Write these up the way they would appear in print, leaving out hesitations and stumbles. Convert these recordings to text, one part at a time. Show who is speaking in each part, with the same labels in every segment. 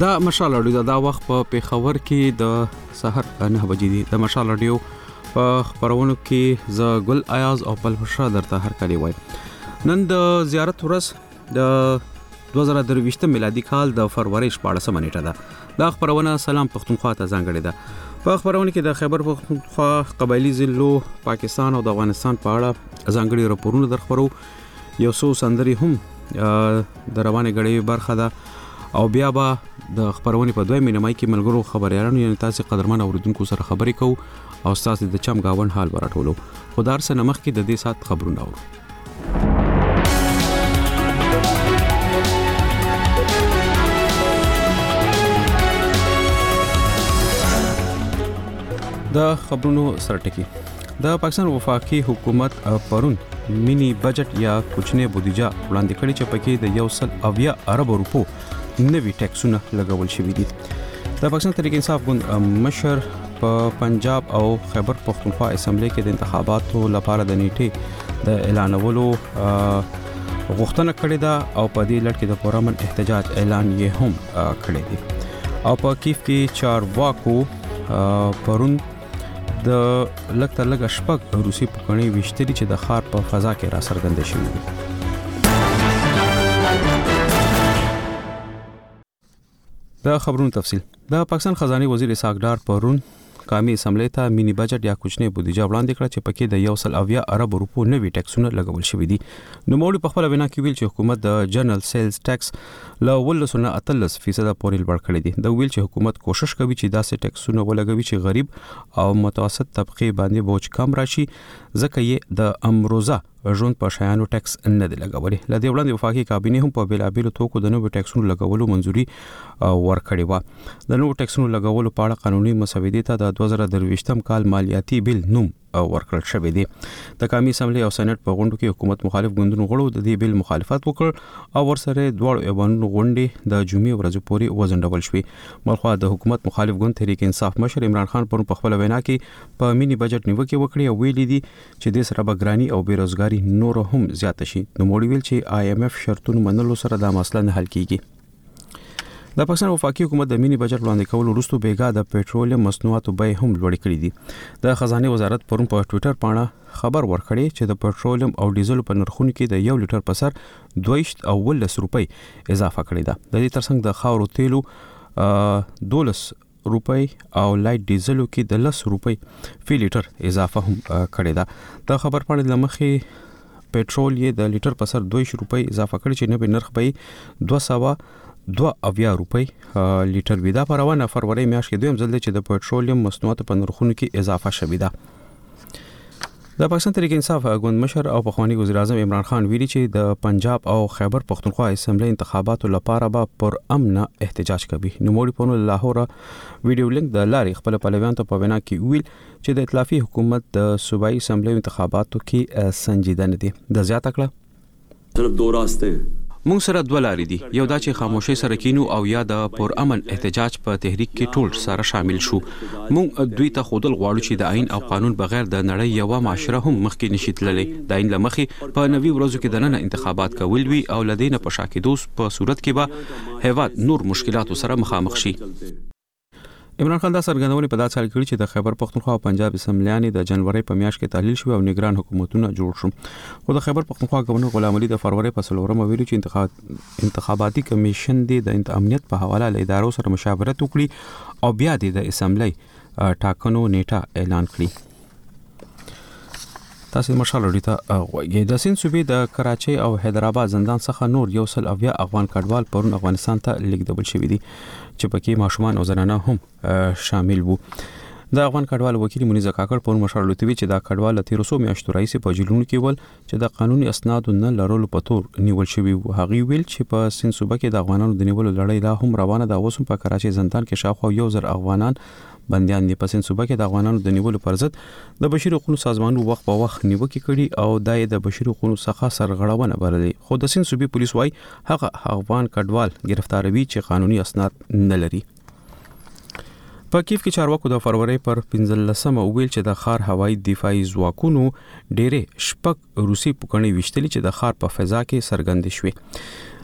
Speaker 1: دا مشال اډیو دا وخت په پیښور کې د سحر 9 بجې دی. د مشال اډیو په خبرونو کې ز ګل ایاز او پلفشا درته هر کلی وای. نن د زیارت ورځ د 2023 میلادي کال د فروری 14 نیټه ده. دا خبرونه سلام پښتونخوا ته ځانګړې ده. په خبرونه کې د خیبر پښتونخوا قبایلی ضلعو پاکستان او د افغانستان په اړه ځانګړي راپورونه درخبرو. یو څو سندري هم د روانه غړي برخه ده او بیا به د خبرونه په دوی مینمای کې ملګرو خبريالانو یعنی تاسو قدرمن اوریدونکو سره خبرې کوو او تاسو د چم گاون حال ورټولو. خدار سره مخ کې د دې سات خبرونه اورو. د خبرونو سرټکی د پاکستان وفاقي حکومت پرون مینی بجټ یا کوچنی بودیجه وړاندې کړی چې پکې د 1.8 ارب روپو نوی ټیکسونه لګول شوې دي. د پاکستان تحریک انصاف ګوند مشر په پنجاب او خیبر پښتونخوا اسمبلی کې د انتخاباتو لپاره د نیټې د اعلانولو غوښتنه کړې ده او په دې لړ کې د پرامن احتجاج اعلان یې هم کړی دی. او په کیف کې چارواکو پرون د لکه لګ شپږ روسي پکړې وشتري چې د خار په فضا کې را څرګند شوی دي. د خبرونو تفصیل د پاکستان خزانه وزیر اسحاق ډار پرون قومي اسمبلی ته مینی بجټ یا کوچنی بودیجه وړاندې کړه چې پکې د 1.8 ارب روپو نوی ټیکسونه لګول شوی دي. نو مولوی په خپل وینا کې ویل چې حکومت د جنرال سیلز ټیکس له 13.3% پورې لوړ کړی دی. د ویل چې حکومت کوشش کوي چې داسې ټیکسونه ولګوي چې غریب او متوسط طبقه باندې بوج کم راشي ځکه یې د امروزه ژوند په شایانو ټیکس نه دی لګولې. لدې وړاندې وفاقي کابینه هم په بیلابیلو توکو د نوو ټیکسونو لګولو منځوري ورکړې و. د نوو ټیکسونو لګولو په اړه قانوني مسودې ته د 2023 کال مالیاتي بیل نوم ورکړل شوی دی. د قومي اسمبلی او سېنات په غونډو کې حکومت مخالف ګوندونو غړو د دې بیل مخالفت وکړ او ورسره دوه ایوانونو غونډې د جمعې ورځې پورې وزندول شوې. ملخوا د حکومت مخالف ګوند تحریک انصاف مشر عمران خان په خپل وینا کې په مینی بجټ نیوکه وکړه او ویلي دي چې د سره بګرانی او بیروزګاری نور هم زیات شي. نو موږ ویل چې IMF شرطونو منلو سره دا مسله نه حل کیږي. د پاکستان وفاقي حکومت د مینی بجټ وړاندې کولو وروسته بیګا د پېټرولیم مصنوعاتو بیې هم لوړې کړې دي. د خزانه وزارت پرون په ټوئیټر باندې خبر ورکړی چې د پېټرولیم او ډیزل په نرخونو کې د 1 لیټر په سر 2.12 روپۍ اضافه کړې ده. د دې ترڅنګ د خاورو تیلو 12 روپۍ او لایټ ډیزلو کې د 10 روپۍ فی لیټر اضافه هم کړې ده. د خبر باندې لمخې پېټرول یې د لیټر په سر 2 روپۍ اضافه کړی چې نوې نرخ به 2.2 روپۍ لیټر وي. دا په روانه فروری میاشت کې دویم ځل دی چې د پېټرولیم مصنوعاتو په نرخونو کې اضافه شوې ده. د پاکستان تحریک انصاف ګوند مشر او پخوانی وزیر اعظم عمران خان ویلي چې د پنجاب او خیبر پښتونخوا اسمبلی انتخاباتو لپاره به پر امن احتجاج کوي. نو مولوی په لاهور ویډیو لینک د لاري خپل پلویان ته په وینا کې ویل چې د ائتلافي حکومت د صوبایي اسمبلی انتخاباتو کې سنجیده نه دي. د زیاته کړه
Speaker 2: صرف دو راسته
Speaker 1: مونږ سره دوه لارې دي. یو دا چې خاموشي سره کینو او یا د پر امن احتجاج په تحریک کې ټول سره شامل شو. مونږ دوی ته خودل غواړو چې د آئین او قانون بغیر د نړۍ یو معاشره هم مخکې نشي تللی. د آئین لمخې په نوي ورځو کې د نن انتخابات کول وی او لدینه په شاکدو په صورت کې به هیواد نور مشکلاتو سره مخامخ شي. عمران خان دا څرګندونه په داسې حال کې چې د خیبر پښتونخوا او پنجاب اسمبلیانې د جنوري په میاشت کې تحلیل شو او نگران حکومتونه جوړ شو. خو د خیبر پښتونخوا گورنر غلام علي د فروری په 4 ویلو چې انتخاباتي کمیشن د امنیت په حواله له ادارو سره مشاورت وکړي او بیا د اسمبلی ټاکنو نیټه اعلان کړي. تاسو مشال اړیته غوږی د سین صوبې د کراچۍ او حیدرآباد زندان څخه نور 1.8 افغان کډوال پرون افغانستان ته لیږدول شوي دي چې پکې ماشومان او زنانه هم شامل وو. د افغان کډوال وکیل منیز کاکړ په مشال لوتوي چې دا کډوال له 1300 میاشتو راځي په جیلونو کې ول چې د قانوني اسناد نه لرلو په تور نیول شوی وو. هغه ویل چې په سین صوبه کې د افغانانو د نیولو لړۍ لا هم روانه ده. اوس په کراچۍ زندان کې شاوخوا 1000 افغانان بنديان دي. په سین صوبه کې د افغانانو د نیولو پر ضد د بشري حقوقو سازمانونو وخت په وخت نیوکه کړي او د بشري حقوقو څخه سرغړونه بللې. خو د سین صوبې پولیس وايي هغه افغان کډوال گرفتاروي چې قانوني اسناد نه لري. په کیف کې چارواکو د فروری پر 15 ویل چې د خار هوایي دفاعي ځواکونو ډېرې شپږ روسي پوکڼې وشتلې چې د خار په فضا کې سرګند شوې.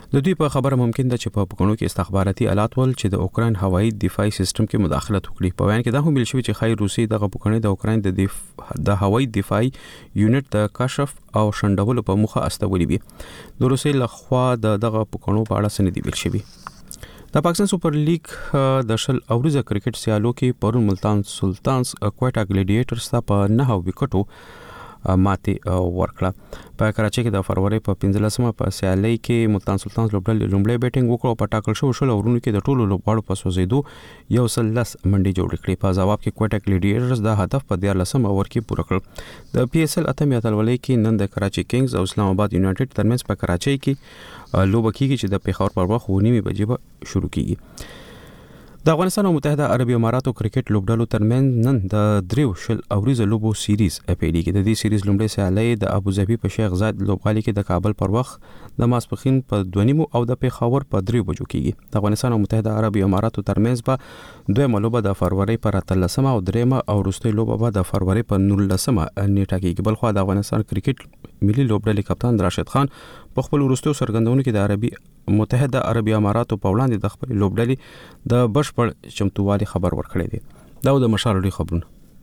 Speaker 1: د دوی په خبره ممکن ده چې په پکونو کې استخباراتي آلات ول چې د اوکرين هوایي دفاعي سیستم کې مداخلت وکړي. په بیان کې دا هم ویل شوی چې خای روسي دغه پکونې د اوکرين د هوایي دفاعي یونټ د کشف او شندولو په مخه استولې وي. د روسي لخوا دغه پکونو په اړه سند ویل شوی. د پاکستان سپر لیګ د شل اوریزه کرکټ سیالو کې پرون ملتان سلطانز کوټا ګلیډیټرز ته په 9 وکټو ماته ورکړه. په کراچۍ کې د فروری په 15مه په سیالي کې ملتان سلطانز لومړی بیټینګ وکړ او په ټاکل شو شل اورونو کې د ټولو لوبغاړو په سوزیدو یو سلس منډي جوړ کړې. په جواب کې کوټا ګلیډیټرز د هدف په 14مه اوور کې پوره کړ. د پی ایس ال اتم اتلولۍ کې نن د کراچۍ کینګز او اسلام آباد یونایټډ ترمنځ په کراچۍ کې لوبه کیږي چې د پیښور پر وخت 9:30 بجې به شروع کیږي. د افغانستان او متحده عربي اماراتو کرکټ لوبډلو ترمنځ نن د دریو شل اوریزه لوبو سیریز پیلېږي. د دې سیریز لومړی سیالي د ابوظبي په شیخ زاید لوبغالي کې د کابل پر وخت د ماسپخین په 2:30 او د پیښور په 3 بجو کېږي. د افغانستان او متحده عربي اماراتو ترمنځ به دویمه لوبه د فروری پر 13مه او دریمه او وروستۍ لوبه به د فروری په 19مه نیټه کېږي. بل خو د افغانستان کرکټ ملي لوبډلې کپتان راشد خان په خپل وروستیو سرګندونو کې د متحده عربي اماراتو په وړاندې د خپل لوبډلې د بشپړ چمتووالي خبر ورکړی دی. دا د مشالړي خبرونه.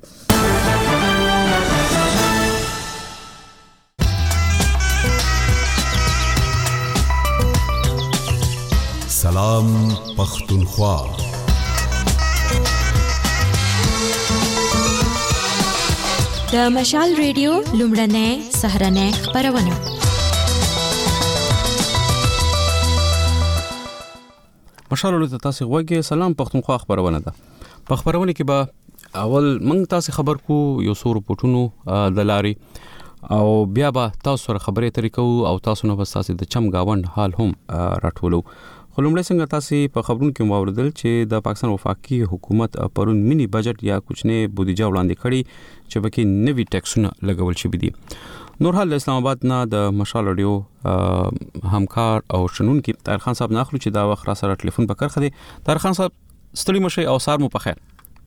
Speaker 2: سلام پختونخوا.
Speaker 3: د مشال ریډیو لومړنۍ سهرنۍ خبرونه.
Speaker 1: مشالو ته تاسو غوږی سلام پختونخوا خبرونه ده. په خبرونه کې به اول موږ تاسو خبر کو یو څو رپورټونو د لاري او بیا به تاسو سره خبرې اترې کوو او تاسو نه بس تاسو د چم گاوند حال هم راټولو. خو لومړی څنګه تاسو په خبرونو کې واوریدل چې د پاکستان وفاقي حکومت پرون مینی بجټ یا کوچنی بودیجه وړاندې کړي چې پکې نوي ټیکسونه لګول شوي دي. نور حال اسلام آباد نه د مشال رادیو همکار او شنون کې طاهر خان صاحب ناخلو چې دا وخت را سره ټلیفون په کرخه دي. طاهر خان صاحب ستړي مشي او سار مو په خیر.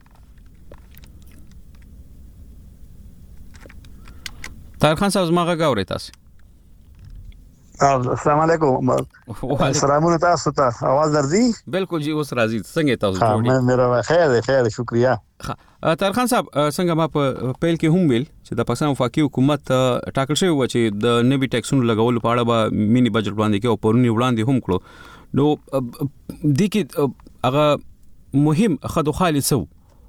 Speaker 1: طاهر خان صاحب زما غږ اورئ تاسو؟
Speaker 4: السلام علیکم. سلامونه تاسو ته आवाज درځي؟
Speaker 1: بالکل جی اوس راځي. څنګه تاسو جوړی؟
Speaker 4: ها میرا خیر شکریہ.
Speaker 1: طاهر خان صاحب څنګه ما په پیل کې هم ویل چې د پاکستان وفاقي حکومت ټاکل شوی و چې د نوي ټیکسونو لګولو په اړه به مینی بجټ وړاندې کوي او پرونی وړاندې هم کړو. نو د کې هغه مهم خدوخالي سو.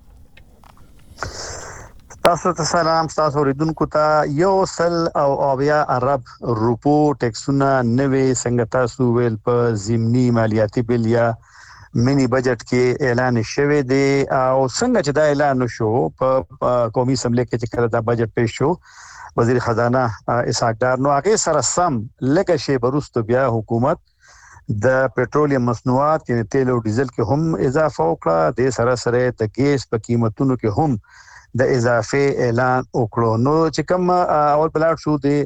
Speaker 4: تاسو ته سلام. تاسو اوریدونکو ته یو سل او اویا عرب روپو ټیکسونه نوي څنګه تاسو ویل په ضمني مالیاتي بل یا مینی بجټ کې اعلان شوی دی او څنګه چې دا اعلان شو په قومي اسمبلی کې چې کله دا بجټ پیښ شو وزیر خزانه اسحاق ډار نو هغه سره سم لکه شی بروستو بیا حکومت د پټرولیم مصنوعات یعنی تیل او ډیزل کې هم اضافه وکړه. د سره سره د ګیس په قیمتونو کې هم د اضافه اعلان وکړو. نو چې کوم اول بلاټ شو دی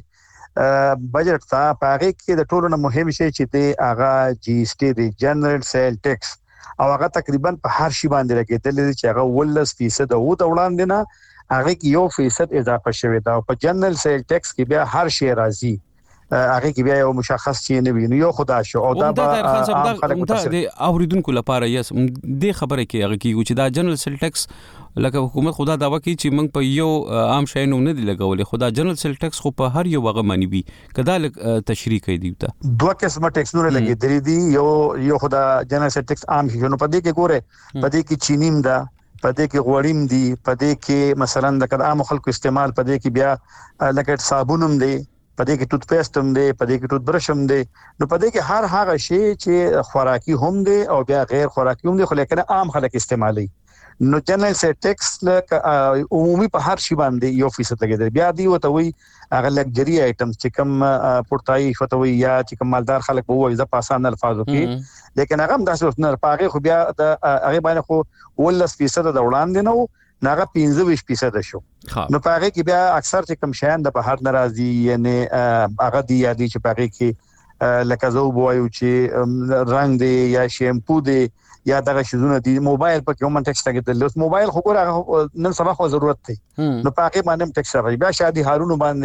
Speaker 4: بجټ ته پاره کې د ټولو نه مهم شی چې دی هغه جی اس ټي دی جنرال سیل ټیکس او هغه تقریبا په هر شی باندې راګیدل چې هغه 18% او د وړاندې نه هغه کې 1% اضافه شوی دا. په جنرال سیل ټیکس کې بیا هر شی راځي هغه کې بیا یو مشخص شی نه وي. نو یو خدا شو او دا عام خلکو ته
Speaker 1: د اوریدونکو لپاره یې د خبره کې هغه کې چې دا جنرال سیل ټیکس لکه حکومت خدا داوا کوي چې موږ په یو عام شای نه دی لګولې. خدا جنرال سیل ټیکس خو په هر یو وغه معنی وي کدا تشریح کوي دی ته
Speaker 4: دوه قسمه ټیکسونه لګي درې دي. یو خدا جنرال سیل ټیکس عام شي نو پدې کې ګوره پدې کې چینیم ده پدې کې غوړیم دي پدې کې مثلا د عام خلکو استعمال پدې کې بیا لکه صابونم دي پدې کې ټوت پیسټ هم دي پدې کې ټوت برش هم دي. نو پدې کې هر هغه شی چې خوراکي هم دي او بیا غیر خوراکي هم دي خو لیکن عام خلک استعمالي. نو جنرال سیل ټیکس لکه عمومي په هر شی باندې 1% لګیدل. بیا دی وته وی هغه لګجري آیټمز چې کوم پورتای شوته وی یا چې کوم مالدار خلک وو د پاسان الفاظو کې لیکن هغه هم داسې نه پاغه خو بیا د هغه باندې خو 18% د وړاندې نو ناغه 15% شو. نو پاغه کې بیا اکثر چې کوم شیان د بهر ناراضي یعنی هغه دی یادي چې پاغه کې لکه زو بوایو چې رنگ دی یا شیمپو دی یا دغه شیزونه دي. موبایل په کوم ټیکس لګیدل اوس موبایل خو ګوره نن سبا خو ضرورت دی نو پاکي باندې ټیکس راځي. بیا شادي هارونو باندې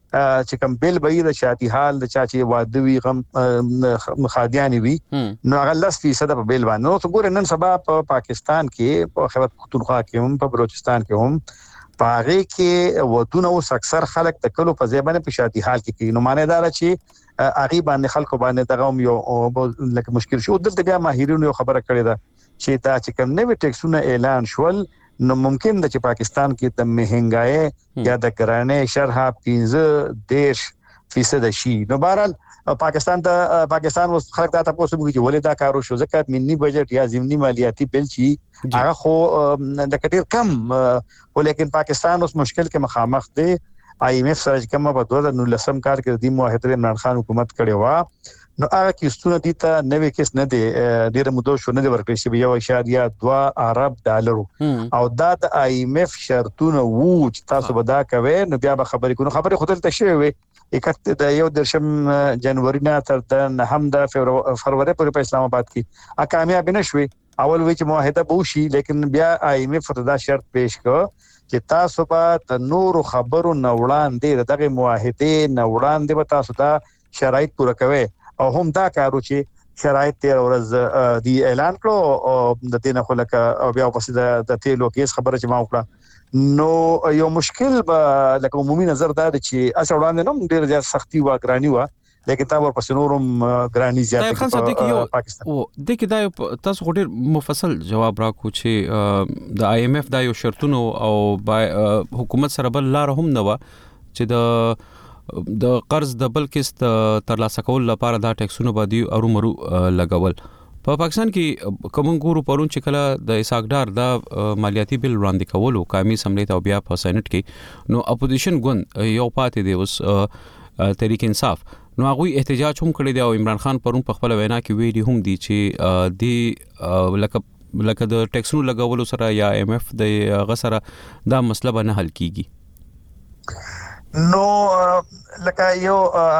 Speaker 4: چې کوم بل به د شاتی حال د چا چې واده وی غم خادیانی وی نو هغه 10% په بل باندې نو څنګه نن سبا په پاکستان کې په خیبر پختونخوا کې هم په بلوچستان کې هم پاره کې ودونه اوس اکثر خلک د کلو په ځای باندې په شاتی حال کې کوي نو معنی دا چې اغي باندې خلکو باندې دغه یو لکه مشکل شو دلته بیا ماهرینو خبره کړې ده چې دا چې کوم نوې ټیکسونه اعلان شول نو ممکن ده چې پاکستان کې د مهنګای یا د کرانې شرح 15% شي نو بهرحال پاکستان اوس خلک دا تاسو موږ چې ولې دا کارو شو ځکه ملي بجټ یا ضمني مالیاتي بل چې هغه خو د کډیر کم ولیکن پاکستان اوس مشکل کې مخامخ دی IMF سره کوم په 2019 کال کې د موحد عمران خان حکومت کړي وا نو هغه کیسونه دي ته نوې کیس نه دی ډیره مودو شو نه دی ورکړی چې 1.2 ارب ډالر او دا د IMF شرطونه وو چې تاسو به دا کوي نو بیا به خبرې خودل ته شوي وي 31 جنوري نه تر د 9 د فروری پورې په اسلام آباد کې کامیاب نشوي اول وی چې معاهده بوشي لیکن بیا IMF دا شرط پیش کړ چې تاسو به د نور خبرو نوړاندې دغه معاهده نوړاندې به تاسو دا شرایط پوره کوي او هم دا کارو چې شرایط 13 ورځ دی اعلان کړو او د دینه خلک او بیا پس د تیلو کیس خبره چې ما وکړه نو یو مشکل به لکه عمومي نظر دا چې اصل وړاندې نو ډیر زیات سختي و ګرانی و لیکن تا ورپسې نورم ګرانی زیات په پاکستان
Speaker 1: او د کې دا تاسو ډیر مفصل جواب راکو چې د IMF دا یو شرطونه او حکومت سره بل لار هم نه و چې د قرض د بل قسط ترلاسه کول لپاره دا ټیکسونه باندې ارومرو لګول په پاکستان کې کوم ګورو پرون چې کله د اساقدار د مالیاتي بل وړاندې کولو قومي اسمبلی ته بیا په سېنات کې نو اپوزیشن ګوند یو پاتې دی اوس تحریک انصاف نو هغه احتجاج هم کړی دی او عمران خان پرون په خپل وینا کې ویلي هم دي چې دی لکه د ټیکسونو لګولو سره یا IMF د غسره دا مسله به نه حل کیږي
Speaker 4: نو لکه یو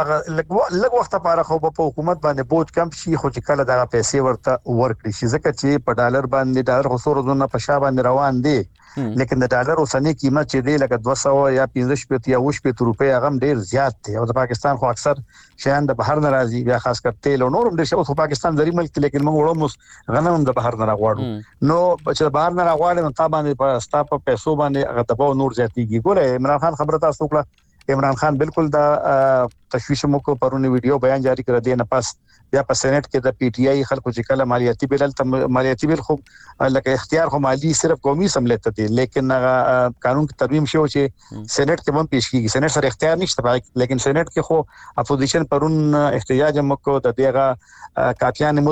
Speaker 4: لږ وخت لپاره خو په حکومت باندې بوج کم شي خو چې کله دغه پیسې ورته ورکړي شي ځکه چې په ډالر باندې ډالر خو سورونه په شا باندې روان دي لیکن د ډالر اوسنۍ قیمت چې دی لکه 200 یا 15 یا 20 روپیا هغه ډیر زیات دی او د پاکستان خو اکثر شیان د بهر ناراضي بیا خاص کر تیل او نورم ډیر شو پاکستان لري ملک لیکن موږ وړو غنم د بهر نه راغواړو نو چې بهر نه راغواړو نو طبعا په ستاپ پیسو باندې هغه دباو نور زیاتیږي ګوره عمران خان خبره تاسو وکړه عمران خان بالکل دا تشویش مو کو پرونی ویډیو بیان جاری کړ دی نه پاس بیا په سېنات کې د پی ټی آی خلکو چې کله مالیاتي بل خو لکه اختیار خو مالی صرف قومي اسمبلی ته دی لیکن قانون کې ترمیم شو چې سېنات کې هم پیش کیږي سېنات سره اختیار نشته لیکن سېنات کې خو اپوزیشن پرون احتجاج هم کو د دغه کاپیان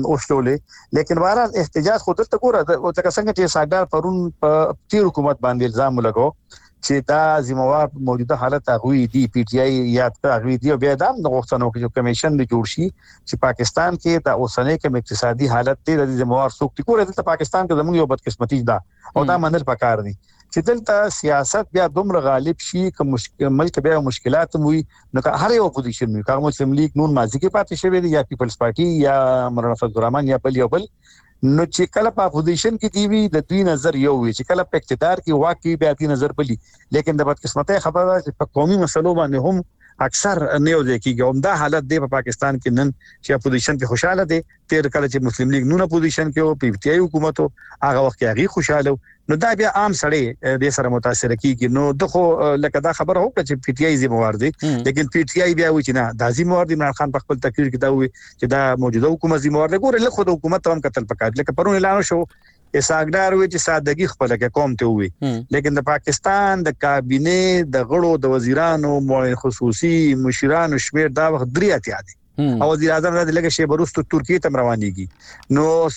Speaker 4: اوشلولې لیکن بهرحال احتجاج خو دلته ګوره د څنګه چې ساګدار پرون په تیر حکومت باندې الزام لګاو چې دا زموږ موجوده حالت هغه دی پی ټی آی یا هغه دی بیا د غوښتنو کې کمیشن د جوړ شي چې پاکستان کې د اوسنۍ کوم اقتصادي حالت دی د زموږ سوکتي کوله د پاکستان کې زموږ یو بدقسمتي ده او دا منل پکار دي چې دلته سیاست بیا دومره غالب شي کوم ملک بیا مشکلات وي نو هر یو اپوزیشن وي کوم مسلم لیگ نون مازی کې پاتې شوی دی یا پیپلز پارټي یا مولانا فضل الرحمن یا بل نو چې کله په اپوزیشن کې دی وی د دوی نظر یو وي چې کله په اقتدار کې واقعي بیا دی نظر بلی لیکن د بدقسمتۍ خبره چې په قومي مسلو باندې هم اکثر نه یو ځای کېږي او دا حالت دی په پاکستان کې نن چې اپوزیشن کې خوشاله دي تیر کله چې مسلم لیگ نون اپوزیشن کې او پی ټی آی حکومت هغه وخت کې هغه خوشاله نو دا بیا عام سړی د سره متاثر کیږي نو دغه لکه دا خبره هوکړه چې پی ټی آی ذمہوار دي لیکن پی ټی آی بیا و چې نه د ذمہوار دي عمران خان په خپل تقریر کې دا وی چې دا موجوده حکومت ذمہوار دی ګوره له خود حکومت هم قتل پکړ لکه پرون اعلان شو اساګدار وی چې سادهګي خپل کې قوم ته وي لیکن د پاکستان د کابینه د غړو د وزیرانو معین خصوصي مشرانو شمیر دا وخت درې اتیا دي او وزیر اعظم د لګه شی بروستو ترکیه ته روانيږي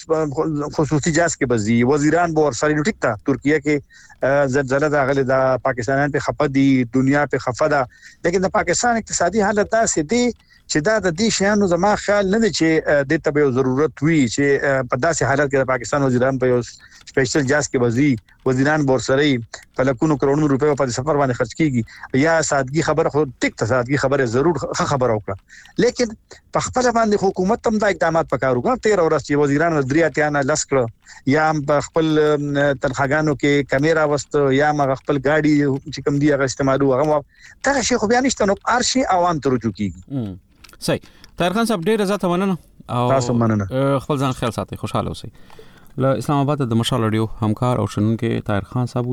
Speaker 4: نو خصوصي جاس کې بزي وزیران به ورسره نو ټیک تا ترکیه کې زلزلہ د غل د پاکستان په خفه دي دنیا په خفه ده لیکن د پاکستان اقتصادي حالت دا سي دي چې دا د دې شیانو زما خیال نه دی چې د تبه ضرورت وي چې په داسې حالت کې د پاکستان وزیران په یو سپیشل جاز کې وزیران بورسري په لکونو کروڑونو روپے په سفر باندې خرج کیږي یا سادگی خبره خو ټیک ته سادگی خبره ضرور خبره وکړه لیکن په خپل باندې حکومت هم دا اقدامات وکړو 13 ورځې چې وزیران دریاتیانه لسکړه یا په خپل تنخواګانو کې کیمرا وست یا ما خپل گاډي چې کوم دی هغه استعمالو هغه دا شی خو بیا نشته نو ارشي عوام ته رجوع کیږي
Speaker 1: صحیح طاهر خان صاحب ډیر عزت مننه
Speaker 4: او تاسو مننه
Speaker 1: خپل ځان خیال ساتئ خوشاله اوسئ له اسلام آباد د مشال رادیو همکار او شنونکو طاهر خان صاحب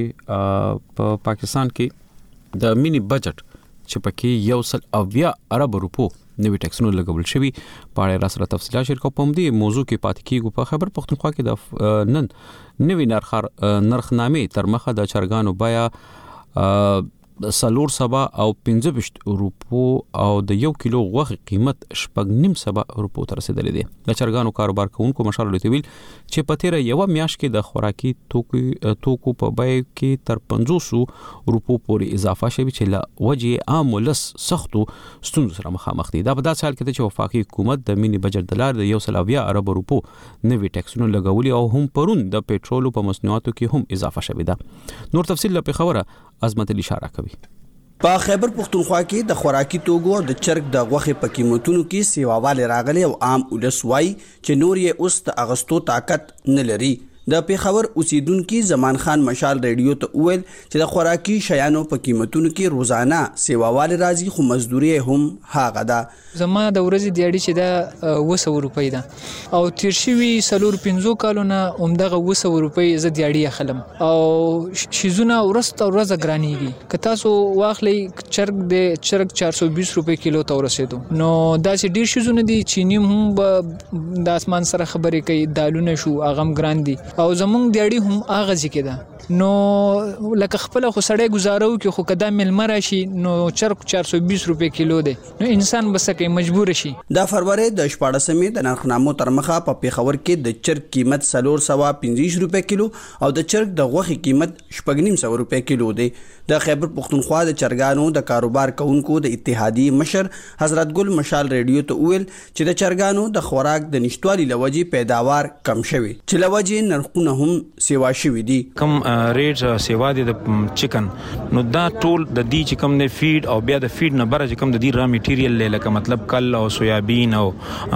Speaker 1: چې په پاکستان کې د مینی بجټ چې پکې 1.8 ارب روپو نوی ټیکسونه لګول شوی په اړه را سره تفصیلات شریکو په دې موضوع کې پاتې کیږو په خبر پښتونخوا کې د نن نوی نرخنامې تر مخه د چرګانو بیا سلور سبا او 15 روپو او د 1 کیلو غوښه قیمت 9.5 روپو تر رسیدلې ده د چرګانو کاروبار کوونکو مشال لوي ویل چې په تیر یو میاش کې د خوراکي توکو په بیه کې تر 500 روپو پورې اضافه شوی چې لا وجه عام ولس سختو ستونزو سره مخامخ دي دا په داسې حال کې چې وفاقي حکومت د مینی بجټ دلار د 1.8 ارب روپو نوی ټیکسونه لګولي او هم پرون د پېټرولو په مصنوعاتو کې هم اضافه شوی ده نور تفصیل په خبره عظمت اشاره کوي
Speaker 2: په خیبر پختونخوا کې د خوراکي توکو او د چرګ د غوښې په قیمتونو کې سیواواله راغلي او عام ولس وایي چې نور یې اوس د اغستو طاقت نه لري د پیښور اوسیدونکو زمان خان مشال ریډیو ته ویل چې د خوراکي شیانو په قیمتونو کې روزانه سیواواله راځي خو مزدوري هم هاغه ده
Speaker 5: زما د ورځې دیاړي چې دا 200 روپۍ ده او تیر شوی سلور 15 کالونه عمدغه 200 روپۍ ز دیاړي خلم او شیزونه ورځ ګرانیږي که تاسو واخلي چرګ 420 روپۍ کیلو ته ورسېدو نو دا چې ډیر شیزونه دي چینی هم د اسمان سره خبرې کوي دالونه شو اغم ګران دي او زمونږ دیاړي هم اغه ځکه ده نو لکه خپل خو سړی گزارو کې خو کدا ملمه راشي نو چرګ 420 روپۍ کیلو دی نو انسان بس کې مجبور شي
Speaker 2: د فروری د 14مې د نرخنامو تر مخه په پیښور کې د چرګ قیمت 315 روپۍ کیلو او د چرګ د غوښې قیمت 950 روپۍ کیلو دی د خیبر پختونخوا د چرګانو د کاروبار کوونکو د اتحادیې مشر حضرت ګل مشال ریډیو ته ویل چې د چرګانو د خوراک د نشټوالي لوجي پیداوار کم شوی چې لوجي نرخونه هم سیوا شوی دي
Speaker 6: کم ریټ سیوا دي د چکن نو دا ټول د دې چې کم د فیډ او بیا د فیډ نه بره چې کم د دې را میټیریل لکه مطلب کل او سویابین او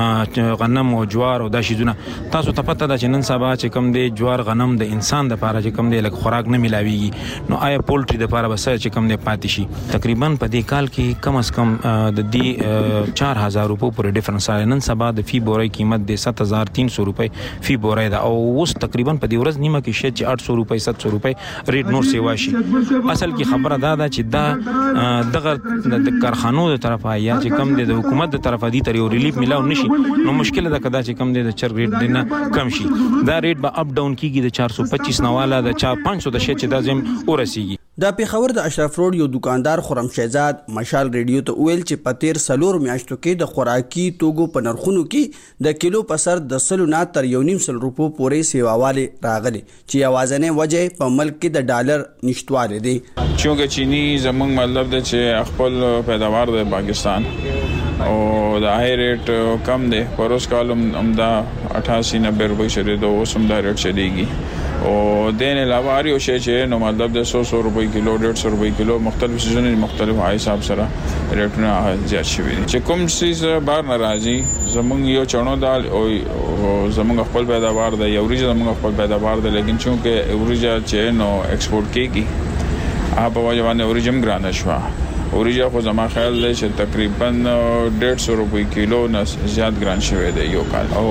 Speaker 6: غنم او جوار او دا شیزونه تاسو ته پته ده چې نن سبا چې کم د جوار غنم د انسان د لپاره چې کم د لکه خوراک نه ملاويږي نو آیا پولټری د لپاره بس چې کم د پاتې شي تقریبا په دې کال کې کم از کم د دې 4000 روپو پورې ډیفرنس آی نن سبا د فی بورای قیمت د 7300 روپۍ فی بورای دا او اوس تقریبا په دې ورځ نیمه کې شې 800 روپۍ 700 روپۍ ریټ نور سیوا شي اصل کې خبره ده چې دا دغه د کارخانو د طرفه یا چې کم د حکومت د طرفه دي تر یو ریلیف ملاو نشي نو مشکل ده کدا چې کم د چرګ ریټ دینه کم شي دا ریټ به اپ ډاون کیږي د 425 نواله د 500 د شې چې دا زم ورسیږي
Speaker 2: د پیښور د اشرف روډ یو دکاندار خرم شهزاد مشال ریډیو ته ویل چې په تیر سلور میاشتو کې د خوراکي توکو په نرخونو کې د کیلو په سر د سلو نه تر 1.5 روپو پورې سیواواله راغلي چې اوازنه وجه په ملک کې د ډالر نشټواله دي
Speaker 7: چونکه چینی زمونږ مطلب ده چې خپل پیداوار د پاکستان او د هاي ریټ کم دی پروس کالم امدا 88-90 روپۍ شری دو اوسم دا ریټ چلیږي او دین علاوه هر یو شی چې نو مطلب د 100 روپۍ کیلو 150 روپۍ کیلو مختلف سيزونه مختلف حساب سره ریټونه زیات شوي دي چې کوم سیز بار ناراضي زمونږ یو چونو دال او زمونږ خپل پیداوار د یوريج زمونږ خپل پیداوار د لیکن چونکه یوريج چې نو ایکسپورت کیږي هغه په وجه باندې یوريج هم ګرانه شو اوریجا خو زما خیال دی چې تقریبا 150 روپۍ کیلو نه زیات ګران شوی دی یو کال او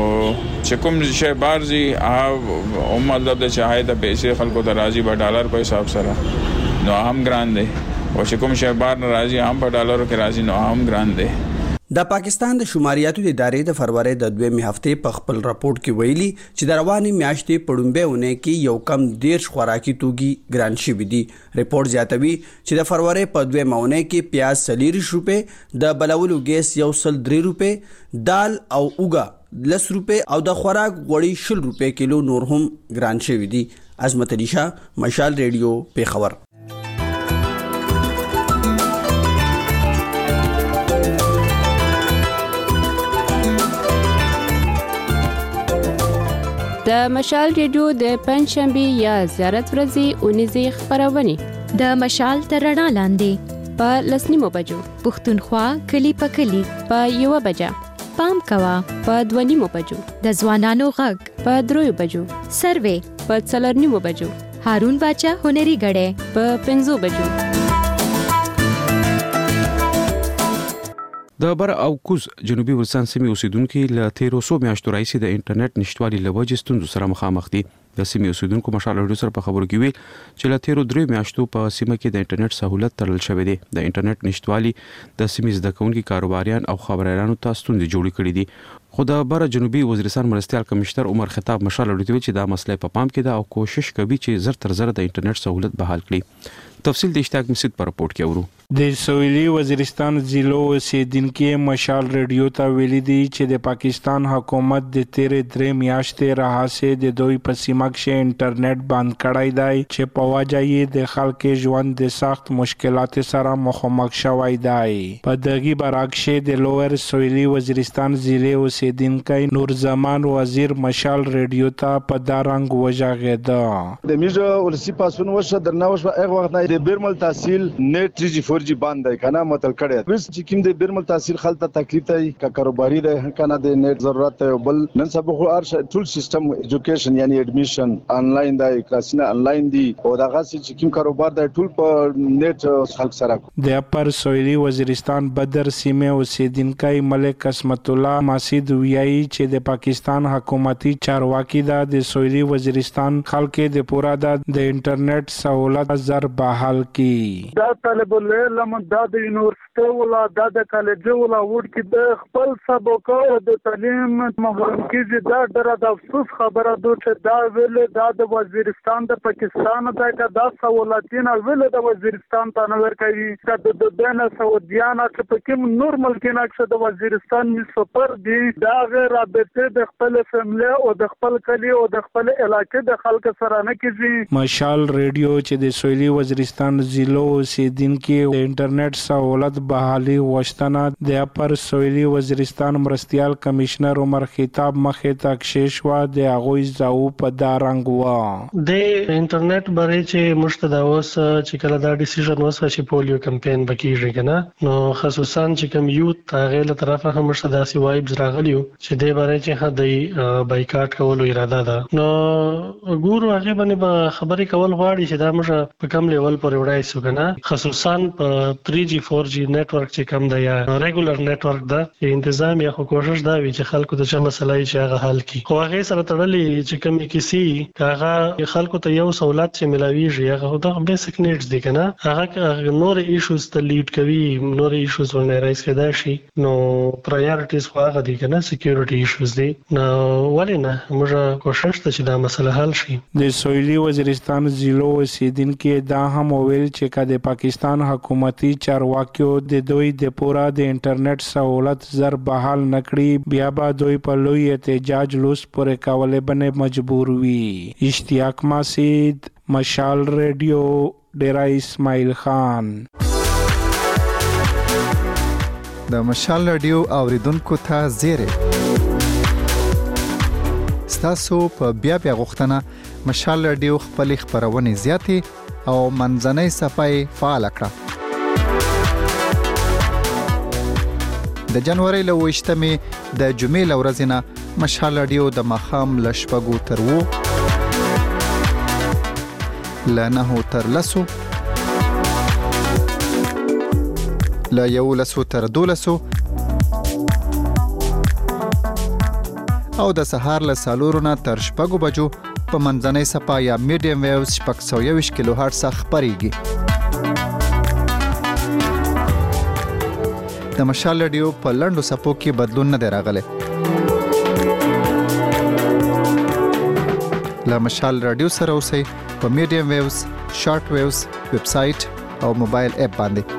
Speaker 7: چې کوم شی بارزي او مطلب د چاهي د پیسې خلکو ته راځي په ډالر په حساب سره نو هم ګران دی او چې کوم شی بار نه راځي هم په ډالرو کې راځي نو هم ګران دی
Speaker 2: د پاکستان د شماریاتو د ادارې د فروری د 2مې هفته په خپل راپورټ کې ویلي چې د رواني میاشتې پړومبهونه کې یو کم 10 خوراکي توکي ګران شوي دي ریپورت زیاتوي چې د فروری په 2مه ونه کې پیاز 40 روپۍ د بلولو ګیس 103 روپۍ دال او اوګه 10 روپۍ او د خوراک غوړي 10 روپۍ کیلو نور هم ګران شوي دي عظمت علي شاه مشال ریډیو پیښور
Speaker 8: د مشال ریډیو د پنځشنبه یا زیارت ورځې اونیزه خبرونه
Speaker 3: د مشال تر رڼا لاندې
Speaker 8: په لسنیمو بجو
Speaker 3: پښتونخوا کلی په کلی
Speaker 8: په 1 بجه
Speaker 3: پام کوا
Speaker 8: په 2 بجو
Speaker 3: د ځوانانو غږ
Speaker 8: په 3 بجو
Speaker 3: سروې
Speaker 8: په 4 بجو
Speaker 3: هارون باچا هنري غړې
Speaker 8: په 5 بجو
Speaker 1: د بر او کوز جنوبي ولسان سیمې اوسیدونکو له 1300 میاشتو راځي د انټرنیټ نشټوالي لوجې ستونزو سره مخامخ دي. د سیمې اوسیدونکو مشال رادیو سره په خبرو کې ویل چې له 13 میاشتو په سیمه کې د انټرنیټ سہولت ترلل شوې دي. د انټرنیټ نشټوالي د سیمې زده کوونکو کاروباریان او خبريالانو ته ستونزې جوړې کړې دي. خو د بر جنوبي وزیرستان مرستيال کمشنر عمر خطاب مشال رادیو چې دا مسله په پام کې ده او کوشش کوي چې زر تر زر د انټرنیټ سہولت بحال کړي. تفصیل د اشتیاق مسعود پر رپورت کې اورو.
Speaker 9: د سویلي وزیرستان ضلع اوسیدونکو مشال ریډیو ته ویلي دي چې د پاکستان حکومت د 13 میاشتې راهسه د دوی په سیمه کې انټرنیټ بند کړی دی چې په وجه یې د خلکو ژوند د سخت مشکلات سره مخامخ شوی دی. په دغه برعکس د لوور سویلي وزیرستان ضلع اوسیدونکو نور زمان وزیر مشال ریډیو ته په دارنګ وژغېده.
Speaker 10: د میجو ولسی پاسون وشه درنه وشه هغه وخت نه د بیرمل تحصیل نیټ 3G 4G باندې کنه متل کړي وس چې کوم د بیرمل تحصیل خلته تکلیف دی کا کاروباري ده کنه د نیټ ضرورت دی بل نن سبا خو ارش ټول سیستم ایجوکیشن یعنی اډمیشن انلاین دی کلاسونه انلاین دي او دغه چې کوم کاروبار دی ټول په نیټ خلک سره.
Speaker 9: د اپر سویلي وزیرستان بدر سیمه اوسیدونکو ملک قسمت الله ماسید ویایي چې د پاکستان حکومتي چارواکي د سویلي وزیرستان خلکو د پورا د انټرنیټ سہولت زر بحال کی.
Speaker 11: دا طالب العلم د یونیورسيټي ولا د کالج ولا وډ کې د خپل سبق او د تعلیم محروم کیږي. دا ډېر د افسوس خبره ده چې دا ویل د وزیرستان د پاکستان د سہولتونه ویل د وزیرستان ته نور کوي چې د بین سعودیان چې په کوم نور ملکونه کې د وزیرستان مسافر دي دا غیر رابطه د خپل فیملی او د خپل کلی او د خپل علاقې د خلکو سره نه کیږي.
Speaker 9: مشال ریډیو چې د سویلي وزیرستان ضلع اوسیدونکو د انټرنیټ سہولت بحالي وشتنه د اپر سویلي وزیرستان مرستيال کمشنر عمر خطاب مخه تک شیشوا د اغوی زاو په دارنګ وا
Speaker 12: د انټرنیټ باره چې مشتداوس چې کله دا ډیسیژن وسه چې پولیو کمپاین بکیږي کنه نو خصوصا چې کوم یوت هغه له طرفه هم مشتداسي وایبز راغلیو چې د باره چې هدي بایکاټ کولو اراده ده نو ګورو هغه باندې خبرې کول غواړي چې دا موږ په کم لیول پورې وړای شو کنه خصوصا په 3G 4G نتورک چې کوم دی یا ریګولر نتورک دا تنظیم یا کوشش دا وی چې خلکو ته چې مسلې چې هغه حل کی خو هغه سره تړلې چې کوم کیسي هغه خلکو ته یو سہولت چې ملاویږي هغه د بیسیک نیډز دي کنه هغه نور ایشوز ته لیډ کوي نور ایشوز ورنه رایس کېدای شي نو پرایورټیز خو هغه دي کنه سکیورټي ایشوز دي نو ولینه موږ کوشش ته چې دا مسله حل شي.
Speaker 9: د سویلي وزیرستان ضلع اوسیدونکو دا هم ویل چې د پاکستان حکومتي چارواکیو د دوی د پورا د انټرنیټ سہولت زر بحال نکړي بیا به دوی په لوی احتجاج لوس پورې کولې باندې مجبور وي. اشتیاق مسعود مشال ریډیو ډیرا اسماعیل خان.
Speaker 13: د مشال ریډیو اوریدونکو ته زیره ستاسو په بیا غوښتنه مشال ریډیو خپل خبرونه زیاتې او منځنۍ صفای فعال کړه. د جنوري له 28مې د جمعې له ورځې نه مشال ریډیو د مخام له شپږو تر 9 له 9 تر 10 له 11 تر 12 او د سهار له 4 نه تر 6 بجو په منځنۍ صفا یا میډیم ویوز 621 کیلو هرتز خبريږي. د مشال ریډیو په لندو صفو کې بدلون نه راغلی. له مشال ریډیو سره اوسئ په میډیم ویوز، شارټ ویوز، ویب سټ او موبایل اپ باندې.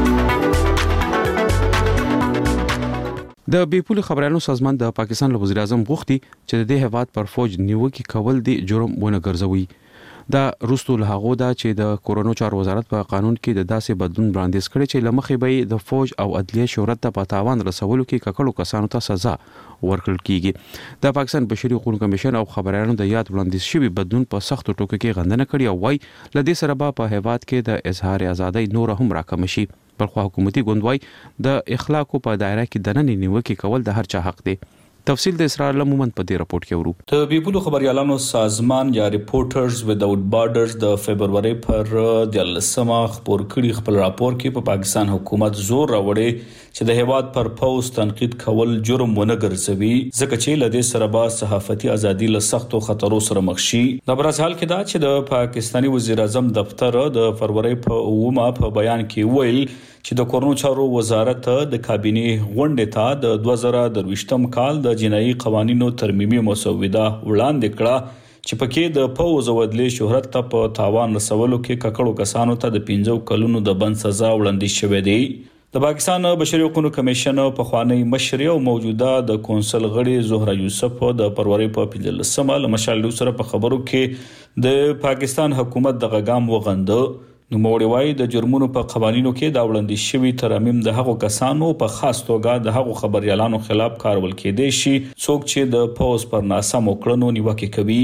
Speaker 1: د بیپول خبرانو سازمان د پاکستان له وزیر اعظم غوښتي چې د هیواد پر فوج نیوکه کول د جرم ونه ګرځوي. دا رستو له هغه دا چې د کورونو چارو وزارت په قانون کې د داسې بدلون وړاندیز کړی چې لمخې به د فوج او عدلیه شهرت ته په تاوان رسولو کې ککړو کسانو ته سزا ورکړل کیږي د پاکستان بشري حقوقو کمیشن او خبريالانو د یاد وړاندیز شوی بدلون په سختو ټکو کې غندنه کړې او وايي لدې سره په هیواد کې د اظهار ازادۍ نور هم راکم شي. بلخو حکومتي ګوند د اخلاقو په دایره کې دننې نیوکه کول د هر چا حق دی. تفصیل د اسرائیل مومن په دې راپورټ کې ورو.
Speaker 14: د بیپولو خبريالانو سازمان یا ریپورټرز وداوت بارډرز د فبرवरी پر د لسمه خبر کړي خپل راپور کې په پاکستان حکومت زور راوړي چې د هیواد پر پوز تنقید کول جرم ونه ګرځوي ځکه چې لدې سره به صحافتي ازادي له سختو خطرو سره مخ شي. د برازیل کې دا چې د پاکستاني وزیر اعظم دفتر د فبرवरी په بیان کې ویل چې د کورونو چارو وزارت د کابینه غونډې ته د 2023م کال د جنایي قوانینو ترمیمي مسوده وړاندې کړه چې پکې د پوز او عدلیه شهرت ته په تاوان رسولو کې ککړو کسانو ته د 15 کلونو د بند سزا وړاندې شوې دی. د پاکستان بشري حقوقو کمیشن په خوانی مشر او موجوده د کونسل غړي زهرا یوسف د فبرवरी په 15مه لمشال سره په خبرو کې د پاکستان حکومت د غږام وغنده. نو موړوي د جرمونو په قوانینو کې دا وړاندې شوی ترمیم د هغو کسانو په خاص توګه د هغو خبريالانو خلاف کارول کېدی شي څوک چې د پوز پر ناسم کړنو نیوکه کوي.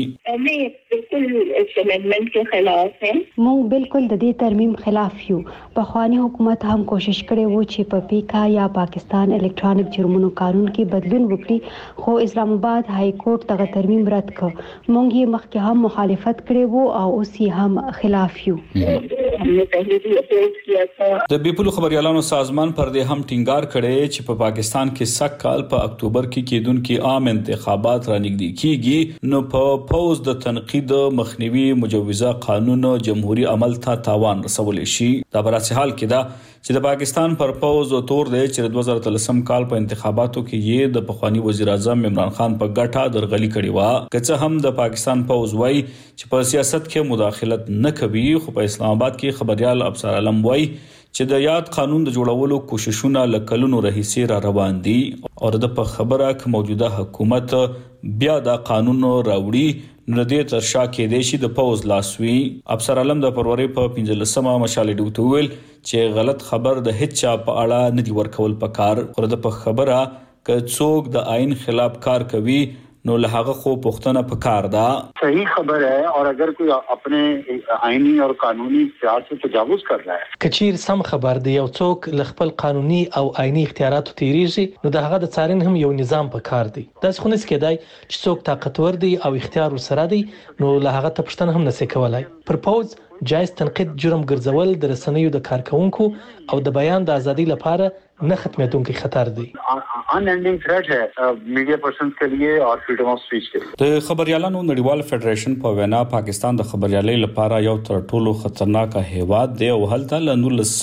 Speaker 15: موږ بالکل د دې ترمیم خلاف یو. په خواني حکومت هم کوشش کړي وو چې په پیکا یا پاکستان الکترونیک جرمونو قانون کې بدلون وکړي خو اسلام آباد های کورټ دغه ترمیم رد کړ. موږ یې مخکې هم مخالفت کړي وو او اوس یې هم خلاف یو.
Speaker 14: د بیپولو خبريالانو سازمان پر دې هم ټینګار کړي چې په پاکستان کې سک کال په اکتوبر کې کېدونکو عام انتخابات رانږدې کیږي نو په پوز د تنقید مخنیوي مجوزه قانون جمهوریت عمل ته تاوان رسول شي. دا براسي حال کې دا چې د پاکستان پر پوز او تور دی چې 2013 کال په انتخاباتو کې یې د پخوانی وزیر اعظم عمران خان په ګټه درغلي کړې و. که څه هم د پاکستان پوز وای چې په سیاست کې مداخلت نه کوي خو په اسلام آباد کې خبريال ابصار علم وای چې د یاد قانون د جوړولو کوششونه لکلونو رئیسي را روان دي او د په خبره ک موجوده حکومت بیا دا قانون راوړي نو د تر شا کې د شي د پوز لاسوي. ابصار علم د فبرवरी په 15مه مشالې ډوټ ویل چې غلط خبر د هیڅ چا په اړه نه دی ورکول پکار او د په خبره ک څوک د آئین خلاف کار کوي نو له هغه خو پښتنه پکار دا
Speaker 16: صحیح خبر ہے اور اگر کوئی اپنے آئینی اور قانونی اختیار سے تجاوز کر رہا ہے
Speaker 17: کچیر سم خبر دی یو څوک ل خپل قانوني او آئینی اختیاراتو تیریږي نو د هغه د څارن هم یو نظام پکار دی. داس خو نس کېدای چې څوک طاقتور دی او اختیار ورسره دی نو له هغه ته پښتنه هم نسې کولای. پر پوز جایز تنقید جرم ګرځول د رسنیو د کارکونکو او د بیان د ازادي لپاره نه ختمېدونکي خطر دی.
Speaker 16: ان اینڈنگ تھریٹ ہے میڈیا پرسنز کے لیے اور فریڈم اف سپیچ کے لیے.
Speaker 14: د خبريالانو نړیوال فدریشن په وینا پاکستان د خبريالۍ لپاره یو تر ټولو خطرناک هیواد دی او هلته ل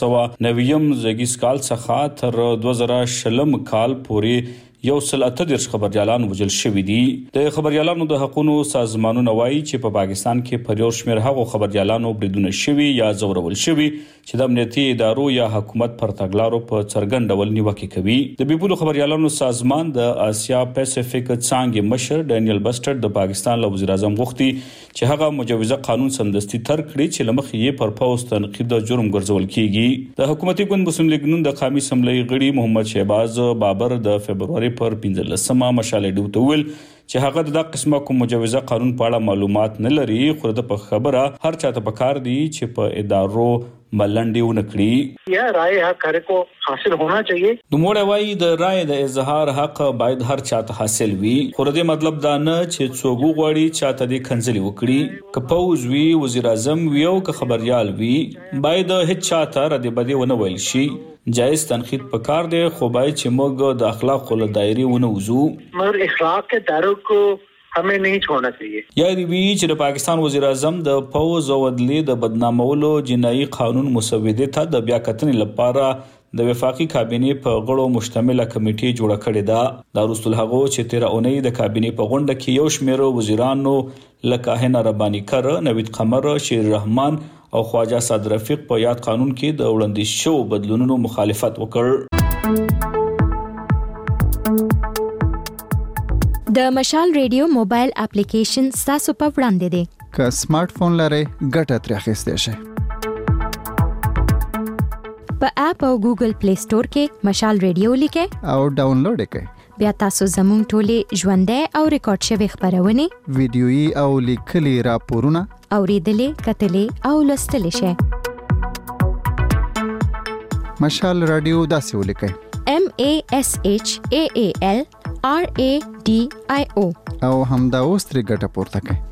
Speaker 14: 1990 زګیس کال څخه تر 2020 کال پورې یو سل اتدرش خبريالان وجل شوې دي. د خبريالانو د حقوقو سازمانونو وایي چې په پاکستان کې پر یو شمېر هغو خبريالانو بریدونه شوي یا زورول شوي چې د امنیتي ادارو یا حکومت پر تګلارو په څرګند ډول نیوکه کوي. د بیپولو خبريالانو سازمان د آسیا پیسفیک څانګې مشر ډینیل بسټر د پاکستان له وزیر اعظم غوښتي چې هغه مجوزه قانون سمدستي تر کړي چې لمخ یې پر پوز تنقید جرم ګرځول کیږي. د حکومتي ګوند مسلم لیگ نون د قومي اسمبلی غړي محمد شهباز بابر د فبرवरी پر 15مه مشالې ډوټ ویل چې هغه د قسمه کوم مجوزه قانون په اړه معلومات نه لري خو د په خبره هر چاته پکار دی چې په ادارو ملنډي ونکړي
Speaker 16: یا رائے حق هر کو حاصل ہونا چاہیے.
Speaker 14: نو موږ وایي د رائے د اظهار حق باید هر چاته حاصل وي خو د مطلب دا نه چې څوک غواړي چاته د کنځلي وکړي که پوز وی وزیر اعظم وی او که خبريال وی باید هیڅ چاته رد بدی ونه ویل شي. جایز تنقید پکار دی خو باید چې موږ د اخلاق له دایره ونه وځو
Speaker 16: مگر اخلاق کے دائروں کو ہمیں نہیں چھوڑنا چاہیے.
Speaker 14: یا دی وی چې د پاکستان وزیر اعظم د پوز او عدلیه د بدنامولو جنایي قانون مسوده ته د بیا کتنې لپاره د وفاقي کابینه په غړو مشتمله کمیټه جوړه کړې ده. دا رسول هغه چې 13 اونۍ د کابینه په غونډه کې یو شمېر وزیرانو لکه هنا ربانی کر، نوید قمر، شیر رحمان او خواجه صاد رفیق په یاد قانون کې د وړاندې شو بدلونونو مخالفت وکړ.
Speaker 3: د مشال ریډیو موبایل اپلیکیشن تاسو په وړاندې دی.
Speaker 13: که سمارټ فون لرئ ګټه ترې اخیستی شئ.
Speaker 3: په اپ او ګوګل پلی سٹور کې مشال ریډیو لیکئ
Speaker 13: او ډاونلوډ یې کړئ.
Speaker 3: بیا تاسو زموږ ټولې ژوندۍ او ریکارډ شوي خپرونې،
Speaker 13: ویډیويي او لیکلي راپورونه
Speaker 3: اورېدلې، کتلې او لوستلی شئ.
Speaker 13: مشال رادیو داسې ولیکئ:
Speaker 3: MASHAALRADIO
Speaker 13: او همدا اوس ترې ګټه پورته کړئ.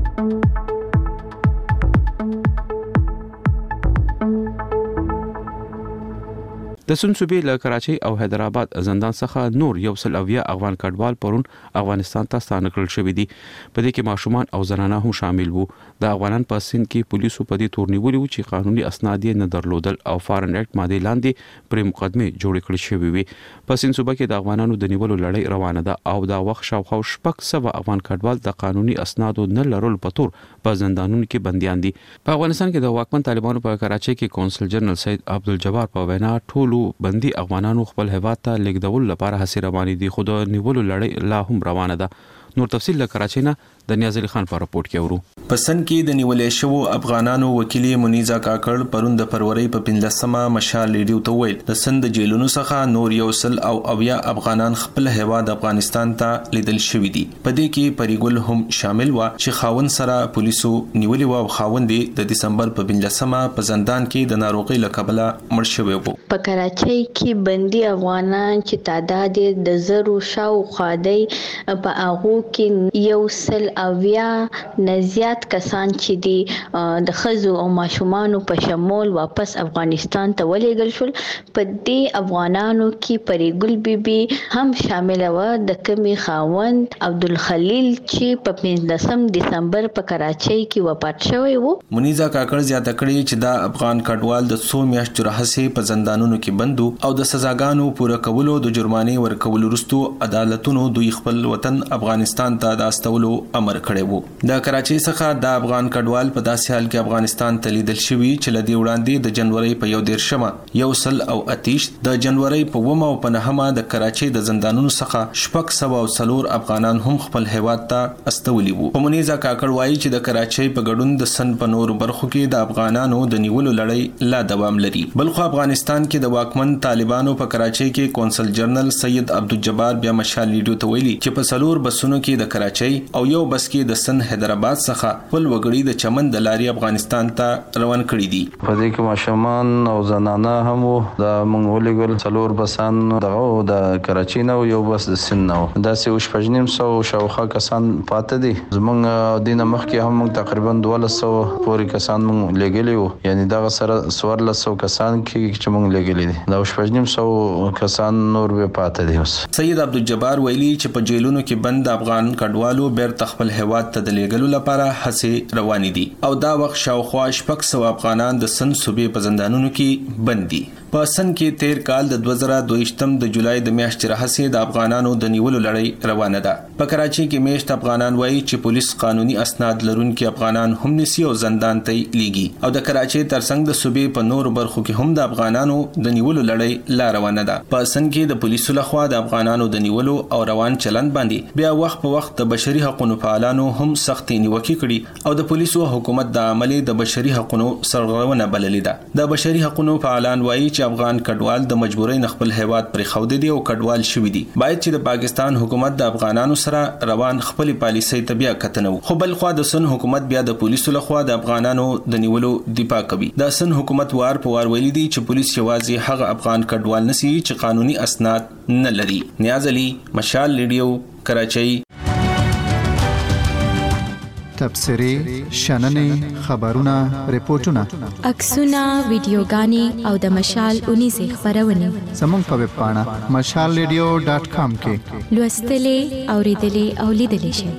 Speaker 1: د سند صوبې له کراچۍ او حیدرآباد زندان څخه نور 180 افغان کډوال پرون افغانستان ته ستانه کړل شوې دي. په دې کې ماشومان او زنانه هم شامل وو. د افغانان په سند کې پولیسو په دې تور نیولې و چې قانوني اسناد یې نه درلودل او فارن اکټ ماده لاندې پر مقدمه جوړ کړل شوې وي. په سند صوبه کې د افغانانو د نیولو لړۍ روانه ده او دا وخت شاوخوا شپږ سوه افغان کډوال د قانوني اسنادو نه لرلو په تور په زندانونو کې بنديان دي. په افغانستان کې د واکمن طالبانو په کراچۍ کې کونسل جنرال سید عبدالجبار په وینا ټولو بندي افغانانو خپل هیواد ته لیږدول لپاره هڅې روانې دي، خو د نیولو لړۍ لا هم روانه ده. نور تفصیل له کراچۍ نه د نیاز علي خان په راپورټ کې اورو.
Speaker 18: پسند کې د نیولې شوو افغانانو وکیل منیزا کاکړ پرون د فروری په 15مه مشال ریډیو ته ویل د سند جیلونو څخه نور 180 افغانان خپل هیواد افغانستان ته لیدل شوی دي. په دې کې پریګل هم شامل و چې خاوند سره پولیسو نیولې و او خاوند د دسمبر په 15مه په زندان کې د ناروغي له کبله مړ شوی و.
Speaker 19: په کراچۍ کې بندي افغانان چې تعداد د زرو شاوخوا دی، په هغو کې 180 نه زیات کسان چې دي د ښځو او ماشومانو په شمول واپس افغانستان ته ولېږل شول. په دې افغانانو کې پریګل بیبي هم شامل و، د کمی خاوند عبدالخلیل چې په 15 دسمبر په کراچۍ کې وفات شوی و.
Speaker 18: منیزا کاکړ زیاته کړې چې دا افغان کډوال د 100 میاشتو راهیسې په زندانونو کې بندو او د سزاګانو پوره کولو د جرمانې ورکولو وروسته عدالتونو دوی خپل وطن افغانستان ته د استولو امر کړی وو. د کراچۍ څخه د افغان کډوال په داسې حال کې افغانستان ته لیدل شوی چې لدی وړاندې د جنوري په 1 د جنوري په 9 او په 9 د کراچۍ د زندانونو څخه 604 افغانان هم خپل هیواد ته استولي وو. منیزا کاکړ وایي چې د کراچۍ په ګډون د سن په نور برخو کې د افغانانو د نیولو لړۍ لا دوام لري. بلخو افغانستان کې د واکمن طالبانو په کراچۍ کې کونسل جنرال سید عبدالجبار بیا مشال لیډیو ته ویلي چې په سلور بسونو کې د کراچۍ او یو بس کې د سن حیدرآباد څخه ول وګړي د چمن د لاري افغانستان ته روان کړي دي.
Speaker 20: په دې کې ماشومان او زنانه هم د منغولګل څلور بسان دغه د کراچۍ نه یو بس د سن نه دا سه وشپجنیم سو شاوخه کسان پاتې دي. زمونږ دینه مخکې هم تقریبا 1200 پورې کسان مونږ لګیلی وو، یعنی دا سره 1400 کسان کې چې مونږ لګیلی دي، دا وشپجنیم سو کسان نور به پاتې دي.
Speaker 18: سید عبدالجبار ویلي چې په جیلونو کې بند افغان کډوالو بیرته خپل هیواد ته د لیږلو لپاره هڅې روانې دي او دا وخت شاوخوا 600 افغانان د سند صوبې په زندانونو کې بند دي. په سند کې تیر کال د 2022 د جولای د میاشتې راهیسې د افغانانو د نیولو لړۍ روانه ده. په کراچۍ کې میشت افغانان وایي چې پولیس قانوني اسناد لرونکي افغانان هم نسی او زندان ته لیږي او د کراچۍ ترڅنګ د صوبې په نور برخو کې هم د افغانانو د نیولو لړۍ لا روانه ده. په سند کې د پولیسو لخوا د افغانانو د نیولو او روان چلند باندې بیا وخت په وخت د بشري حقوقو فعالانو هم سختي نیوکې کړي او د پولیسو حکومت د عملي د بشري حقوقو سرغړونه بللې ده. د بشري حقوقو فعالان وایي چې افغان کډوال د مجبورۍ خپل هیواد پر خوده دي او کډوال شوی دي. باید چې د پاکستان حکومت د افغانانو سره روان خپل پالیسۍ ته بیا کتنه. خو بل خو د سن حکومت بیا د پولیسو لخوا د افغانانو د نیولو دفاع کوي. د سن حکومت وار په وار ویلي دي چې پولیس یوازې هغه افغان کډوال نسی چې قانوني اسناد نه لري. نیاز علي، مشال ریډیو، کراچۍ.
Speaker 13: تبصرې، شننې، خبرونه، ریپورتونه،
Speaker 3: عکسونه، ویډیوګانې او د مشال 19 خبرونه
Speaker 13: زموږ په ویب پاڼه mashalradio.com کې
Speaker 3: لوستلې، اوریدلې او لیدلې شئ.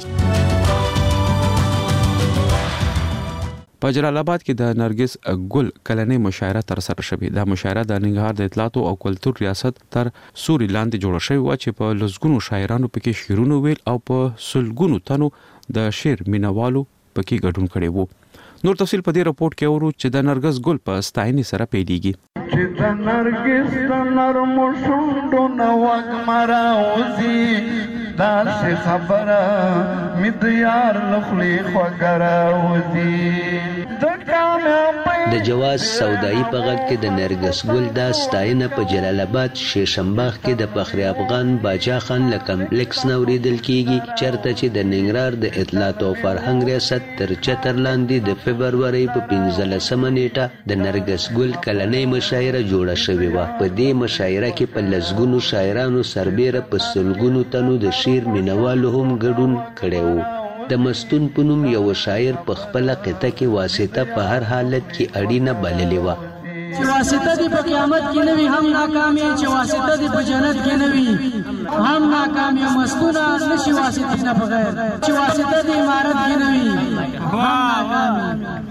Speaker 1: په جلال آباد کې د نرګس ګل کلنۍ مشاعره تر سره شوې. دا مشاعره د ننګرهار د اطلاعات او کلتور ریاست تر سوري لاندې جوړه شوې و چې په لزګونو شاعرانو پکې شعرونه ویل او په سلګونو تنو د شعر مینوالو پکې ګډون کړي وو. نور تفصیل په دې رپورت کې اورو چې د نرګس ګل په ستاینې سره پیډيږي.
Speaker 21: چې د نرګس نرم شوندو نو وګ مراوزي داسې خبره مې د یار لخلې خوږره وځي
Speaker 22: د جواز سودايي په غږ کې د نرګس ګل دا ستاینه په جلال آباد شیشمباغ کې د فخر افغان باچا خان له کمپلیکس نه اوریدل کیږي چرته چې د ننګرهار د اطلاعات او فرهنګ ریاست تر چتر لاندې د فبرورۍ په 15مه نیټه د نرګس ګل کلنۍ مشاعره جوړه شوې وه. په دې مشاعره کې په لسګونو شاعرانو سربیره په سلګونو تنو د شعر مینوالو هم ګډون کړی و. د مستون په نوم یو شاعر په خپله قطعه کې واسطه په هر حالت کې اړینه بللې وه.
Speaker 23: چې واسطه دې په قیامت کې نه وي هم ناکامې، چې واسطه دې په جنت کې نه وي هم ناکامې. مستونه نشي واسطې نه بغیر، چې واسطه دې عمارت کې نه وي هم ناکامې.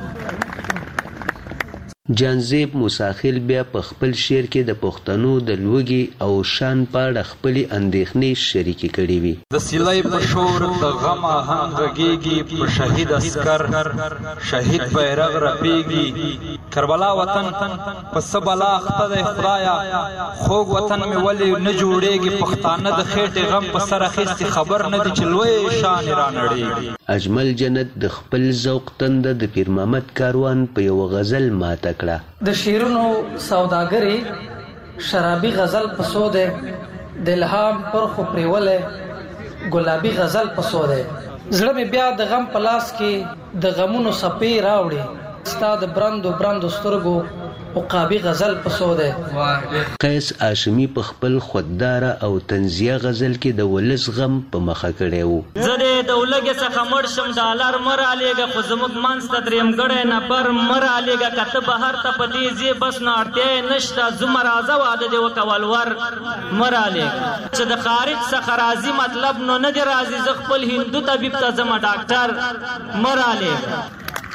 Speaker 22: جانزیب موساخیل بیا په خپل شعر کې د پښتنو د لوږې او شان په اړه خپلې اندېښنې شریکې کړې وي.
Speaker 24: د سیلۍ په شور د غم آهنګ غږیږي، په شهید عسکر شهید بیرغ رپیږي. کربلا وطن په څه بلا اخته دی خدایه، خوږ وطن مې ولې نه جوړیږي. پښتانه د خېټې غم په سر اخیستي، خبر نه دي چې لوی شان یې رانړیږي.
Speaker 22: اجمل جنت د خپل ذوق تنده د پیر محمد کاروان په یو غزل ماته کړه.
Speaker 25: د شیرونو سوداګري شرابي غزل پسو ده، د الهام پر خو پریوله ګلابي غزل پسو ده. زړه مې بیا د غم په لاس کې د غمونو سپې راوړي، ستا د برندو سترګو عقابي غزل پسو ده.
Speaker 22: قیس هاشمي په خپل خوددار او طنزیه غزل کې د ولس غم په مخه کړی وو.
Speaker 26: زه د دولګې څخه مړ شم ډالر مر علیګه، خو زموږ منځ ته دریم ګړی نفر مر علیګه. کته بهر ته په دې ځې بس نه اړتیا نشته، زما راځه واده دې وکول ور مر علیګه. چې د خارج څخه راځي مطلب نو نه دی راځي، زه خپل هندو طبیب ته ځم ډاکټر مر علیګه.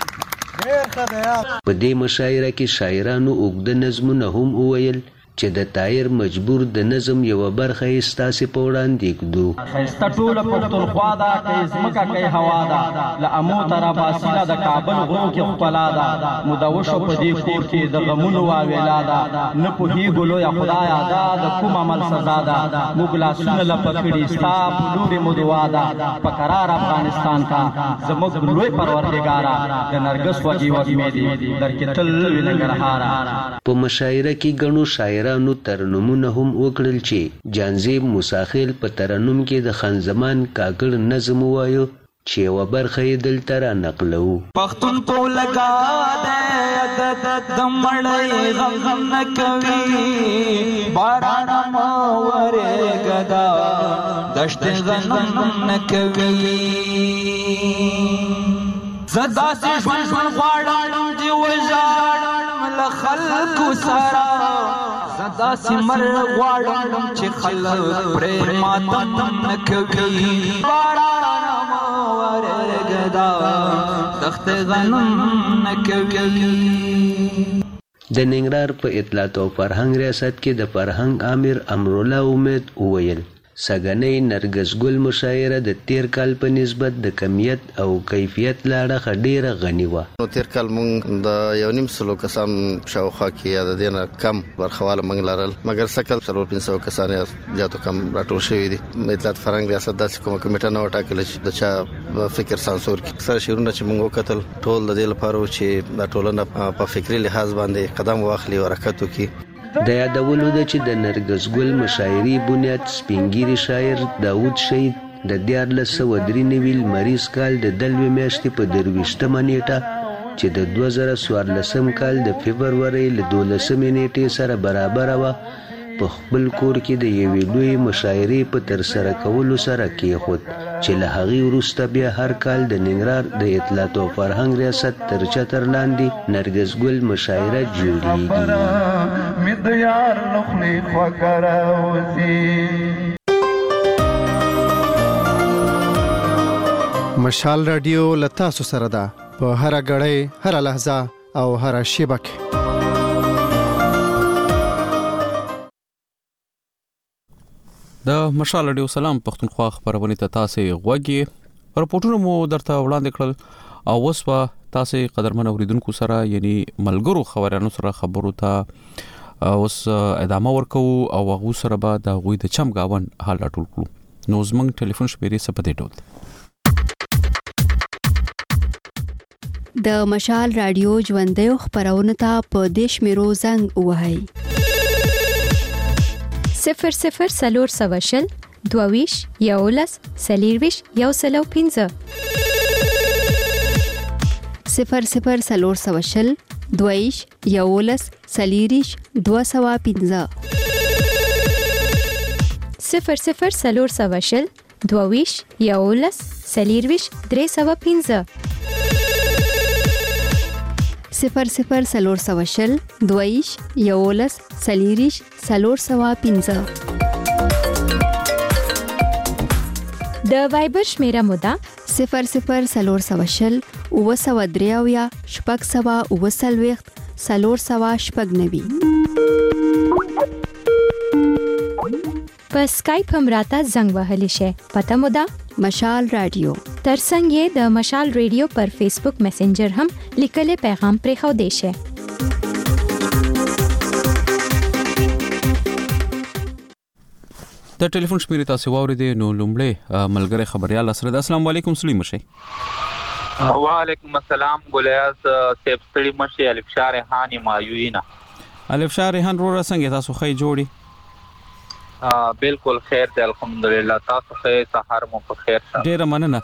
Speaker 22: په دې مشاعره کې شاعرانو اوږده نظمونه هم وویل چې د طاهر مجبور د نظم یوه برخه یې ستاسې په وړاندې کړو.
Speaker 27: ښایسته ټوله پښتونخوا ده، که یې ځمکه که یې هوا ده، له امو ته راباسیله د کابل غرو کې ښکلا ده. نو د وشو په دې کور کې د غمونو واویلا ده، نه پوهېږو لویه خدایه دا د کوم عمل سزا ده. موږ لاسونه لپه کړي ستا په لورې مو دعا ده، په قرار افغانستان کا زموږ لوی پروردګاره، د نرګس وږي وږمې دي درکې تل وي ننګرهاره.
Speaker 22: په مشاعره کې ګڼو شاعرانو ترنمونه هم وکړل چې جانزیب موساخیل په ترنم کې د خان زمان کاکړ نظم ووایو چې یوه برخه یې دلته را نقلوو.
Speaker 24: پښتون په لګا دی د مړی غم نه کوي، باران مو ورېږه دا دشت غنم نه کوي. زه داسې ژوند غواړم چې وژاړم له خلکو سره، زه داسې مرګ غواړم چې خلک پرې ماتم نه کوي. باران مو ورېږه دا دښت غنم نه کوي.
Speaker 22: د ننګرهار په اطلاعات او فرهنګ ریاست کې د فرهنګ امیر امرالله امید وویل سږنۍ نرګس ګل مشاعره د تیر کال په نسبت د کمیت او کیفیت له اړخه ډیره غني وه.
Speaker 28: نو تیر کال مونږ د 1.5 کسان شاوخوا کې یا د دې نه کم برخواله مونږ لرل، مګر سکل 400 کسان زیاتو کم راټول شوي دي. اطلاعات فرهنګ ریاست داسې کومه کمیټه نه وټاکله چې د چا فکر سانسور کړي. اکثره شعرونه چې مونږ وکتل ټول د دې لپاره چې د ټولنه په فکري لحاظ باندې قدم واخلي او حرکت وکړي.
Speaker 22: د یادولو ده چې د نرګس ګل مشاعري بنیاد سپینګیري شاعر داود شهید د 1493 لمریز کال د دلوي میاشتې په 23مه نیټه چې د 2014 کال د فبرورۍ له 12مې نیټې سره برابر وه په خپل کور کې د یوې لوی مشاعرې په ترسره کولو سره کېښود چې له هغې وروسته بیا هر کال د ننګرهار د اطلاعات او فرهنګ ریاست تر چتر لاندې نرګس ګل مشاعره جوړیږي.
Speaker 21: مې د یار لخلې خوږه راوځي.
Speaker 13: مشال رادیو له تاسو سره ده په هره ګړۍ، هره لحظه او هره شیبه کې.
Speaker 1: د مشال رادیو سلام پښتونخوا خبرونه ته تاسو غوږی رپورټونه مو درته وړاندې کړل او اوس په تاسو قدرمن اوریدونکو سره یعنی ملګرو خبرانو سره خبرو ته اوس ادامه ورکو او هغه سره به د غوي د چم گاون حال راټول کړو. نو زمنګ ټلیفون شمیرې سپدې ډول
Speaker 15: د مشال رادیو ژوندۍ خبرونه ته په دیش میرو زنګ وهاي
Speaker 3: 00 سلور سواشل دوویش یولس سلیرویش یوسلو 15
Speaker 15: 00 سلور سواشل دوویش یولس سلیریش 215
Speaker 3: 00 سلور سواشل دوویش یولس سلیرویش 315
Speaker 15: 00 سلور سواشل دوویش یولس سلیریش 315
Speaker 3: د وایبر شمیره مودا
Speaker 15: 00 سلور سواشل اوسودریاویا شپږ سوا اوسلويخت سلور سوا شپږ نوي
Speaker 3: په اسکایپ هم راته زنګ وهلی شي پته مودا
Speaker 15: مشال رادیو
Speaker 3: ترڅنګ یې د مشال رادیو پر فیسبوک میسنجر هم لیکلي پیغام پرې خو دی شي
Speaker 1: د ټلیفون شمیرې تاسو واوریدې نو لومړی ملګری خبريال سره السلام علیکم سلیم شي
Speaker 2: وعلیکم السلام ګلیاز سیب ستړي مشي الف شار هاني مایوینا
Speaker 1: الف شار هان رو څنګه تاسو خې جوړي
Speaker 2: بالکل خیر دی الحمدلله تاسو خیر سحر مو په خیر شه
Speaker 1: ډیر مننه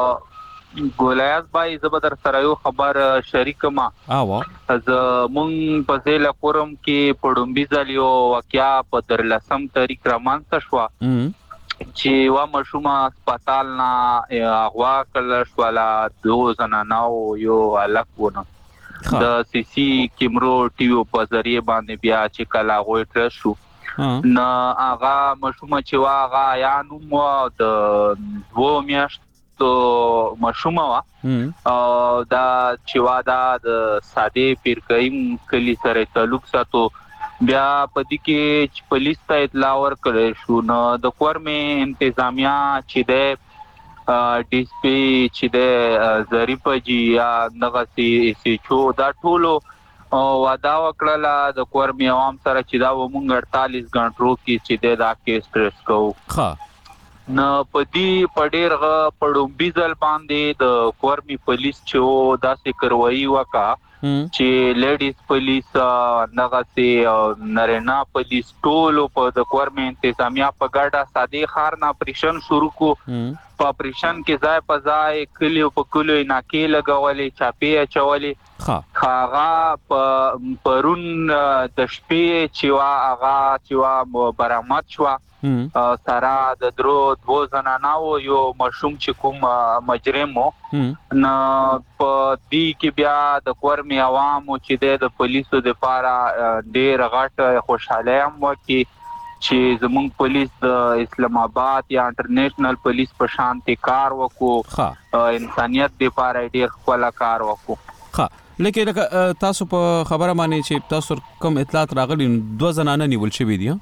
Speaker 2: ګلیاز بای زبردر سره یو خبر شریک ما از مون په ځله فورم کې پړومبي ځلیو واقعیا په درلسم تاریخ روانه شو چې وا مشومه هسپتال نه اغوا کړل شو لا دو زنانو یو الکونه د سی سی کیمرو ټي وي په ذریعہ باندې بیا چې کلا غوي تر شو نه هغه مشومه چې واغه یا نو د وو میاشتو مشومه وا دا چې وا د ساده پیرکایم کلی سره تعلق ساتو بیا پدې کې پولیس ته اطلاع ورکړې شو نو د کورمه انتظامیه چې د ډي اس پي چې د ظریف جی یا دغه سی چو دا ټولو وعده وکړه د کورمه عوام سره چې دا ومونږ 48 غنټو کې چې دا کیس ټریس کوو نو پدې پډېرغه پړومبي ځل باندې د کورمي پولیس چې داسې کاروایی وکړه چې لیډیز پولیس نغسي نرینا پولیس ټول په د کورمي انتظامیه په ګډه ساده خار نه اپریشن شروع کو په اپریشن کې ځای په ځای کلیو په کلیو ناکې لګولې چاپی چولې هغه پرون د شپې چې وا برآمد شو سارا د درو دو زنانو یو مشوم چې کوم مجرمو نه په دې کې بیا د کورمي عوامو چې د پولیسو د پاره ډېر غټ خوشاله هم وکي چې زمونږ پولیس د اسلام آباد یا انټرنیشنل پولیس په شانتي کار وکړو انسانيت د پاره ډېر خپل کار وکړو
Speaker 1: لیکن تاسو په خبره باندې چې تاسو کوم اطلاعات راغلي دو زنانه نیول شوې دي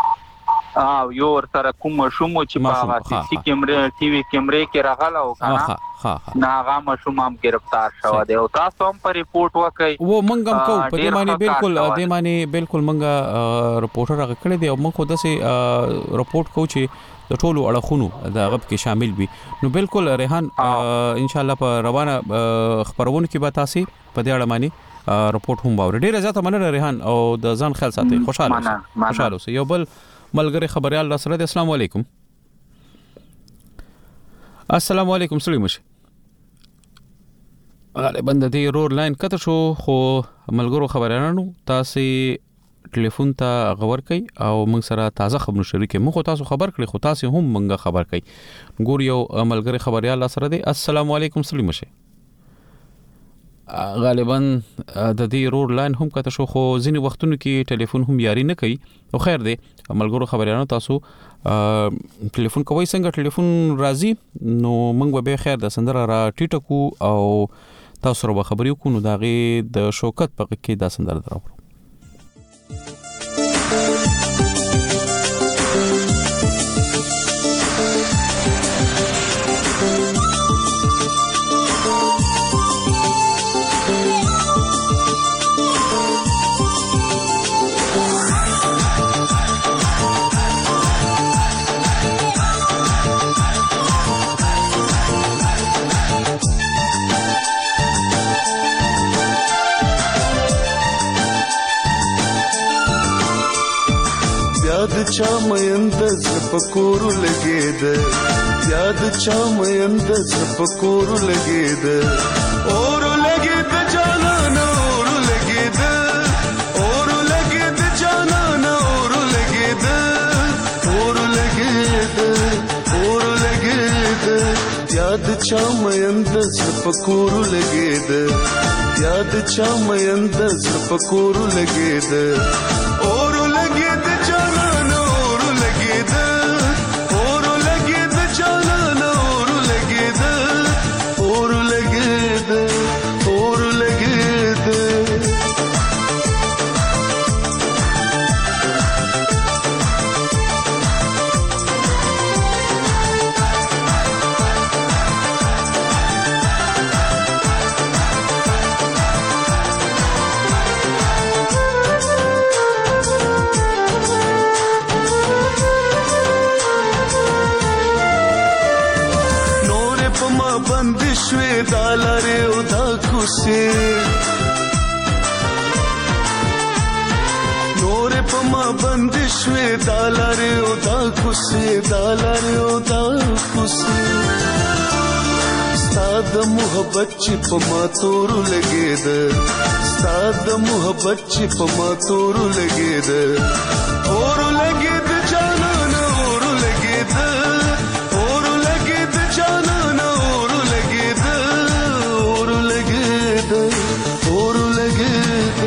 Speaker 2: یو ورته کوم شوم چې په سی سی کیمرې ټي وي کیمرې کې راغله او کنه ناغه مشوم هم گرفتار شو دی او تاسو هم پر ریپورت وکړئ
Speaker 1: و منګم کو په دې معنی بالکل منګه رپورټر راغلی دی او موږ خو داسې رپورت کو چې د ټولو اړخونو د غب کې شامل وي نو بالکل ریحان ان شاء الله په روانه خبرونه کې به تاسو په دې اړه باندې رپورت هم باور ډیر زیاته مننه ریحان او د ځان خیال ساتي خوشاله اوسئ یو بل ملګری خبريال سره السلام علیکم السلام علیکم سلیم شي غالبا د دې رور لاین کته شو خو ملګرو خبرانو تاسو ټلیفون ته غوړ کئ او موږ سره تازه خبرونه شریک موږ تاسو خبر کړی خو تاسو هم موږ خبر کئ ګور یو ملګری خبريال سره دی السلام علیکم سلیم شي غالبا د دې رور لاین هم کته شو خو ځینې وختونو کې ټلیفون هم یاري نه کوي او خیر دی ملګرو خبرانو تاسو ټلیفون کوی څنګه ټلیفون راځي نو موږ به خیر د سندره را ټیټکو او تاسو سره خبرې وکړو نو داغه د شوکت په کې د سندره دراوړو
Speaker 4: یاد چا مېند زپکور لګید یاد چا مېند زپکور لګید اور لګید جانان اور لګید اور لګید جانان اور لګید اور لګید اور لګید یاد چا مېند زپکور لګید یاد چا مېند زپکور لګید اور لګید جانان اور لګید اور لګید جانان اور لګید اور لګید اور لګید بندشوي دالاره او دا کوسه نور پما بندشوي دالاره او دا کوسه دالاره او دا کوسه ستاد محبت چې پما تور لګید ستاد محبت چې پما تور لګید اور لګید جانان اور لګید اور لګید جانان اور لګید اور لګید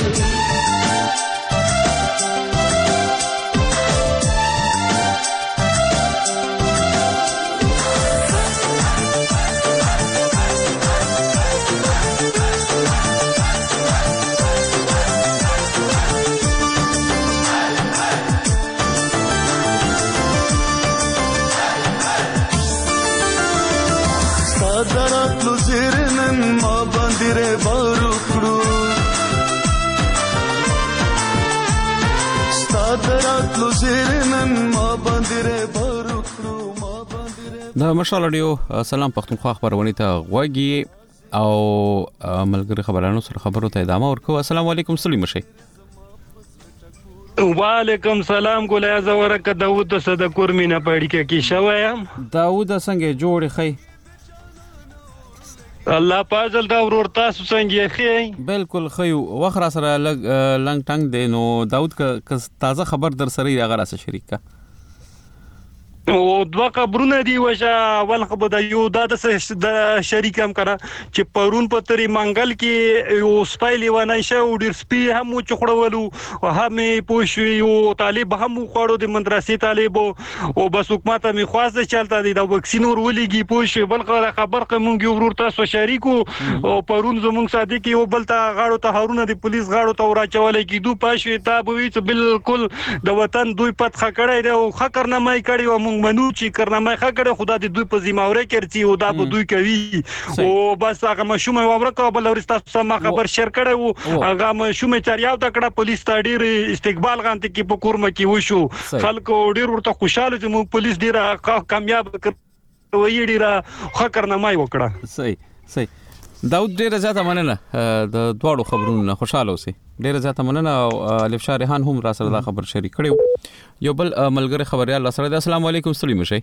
Speaker 4: صدرات لو زیرنن ما باندې ره بارو کړو صدرات لو زیرنن ما باندې ره بارو کړو
Speaker 1: د مشال رادیو سلام پښتونخوا خبرونه ته غوږی او ملګری خبرانو سره خبرو ته ادامه ورکو. السلام علیکم سلیم شي.
Speaker 5: وعلیکم سلام ګولیا زورک داوود صدقور مینا پړی کې شوایم.
Speaker 1: داوود څنګه جوړ خی؟
Speaker 5: الله پازل دا ورور تاسو څنګه خی؟
Speaker 1: بالکل خی وخر سره لنګ ټنګ دی نو داوود ک تازه خبر در سره راغره سره شریک کا
Speaker 5: او دوه خبرونه دی وجه اول خبر د یو د شریکم کړه چې پرون په تری منګل کې یو سپایلی ونه شو ډیر سپی هم چخړولو هم پوښي او طالب هم خوړو د مدرسې طالب او بس حکومت می خواسته چلته دی د وکسین ورولېږي پوښي بل خبر کوم ورور تاسو شریکو او پرون زموږ صادق یو بلته غاړو ته هارونه د پولیس غاړو ته راچولې کی دو پښې تا بوي چې بالکل د وطن دوی پد خکړې دی او خکرنامه کړي او منو چې کرنامه خکړه خدا دې دوی په ذمہوره کړي او دا په دوی کوي او بس هغه مشومه ورکو بل ورستا سم خبر شیر کړه او هغه مشومه چاریاو تکړه پولیس ته ډیر استقبال غانته کې په کورمه کې وشو خلکو ډیر ورته خوشاله چې مو پولیس ډیر کامیاب وي ډیر خکرنامه وکړه.
Speaker 1: صحیح داود ډیر زیاته مننه د دواړو خبرونو خوشاله اوسئ. ډیر زیاته مننه او الف شارحان هم را سره دا خبر شریک کړو. یو بل ملګری خبريال سره السلام علیکم سلیم شي.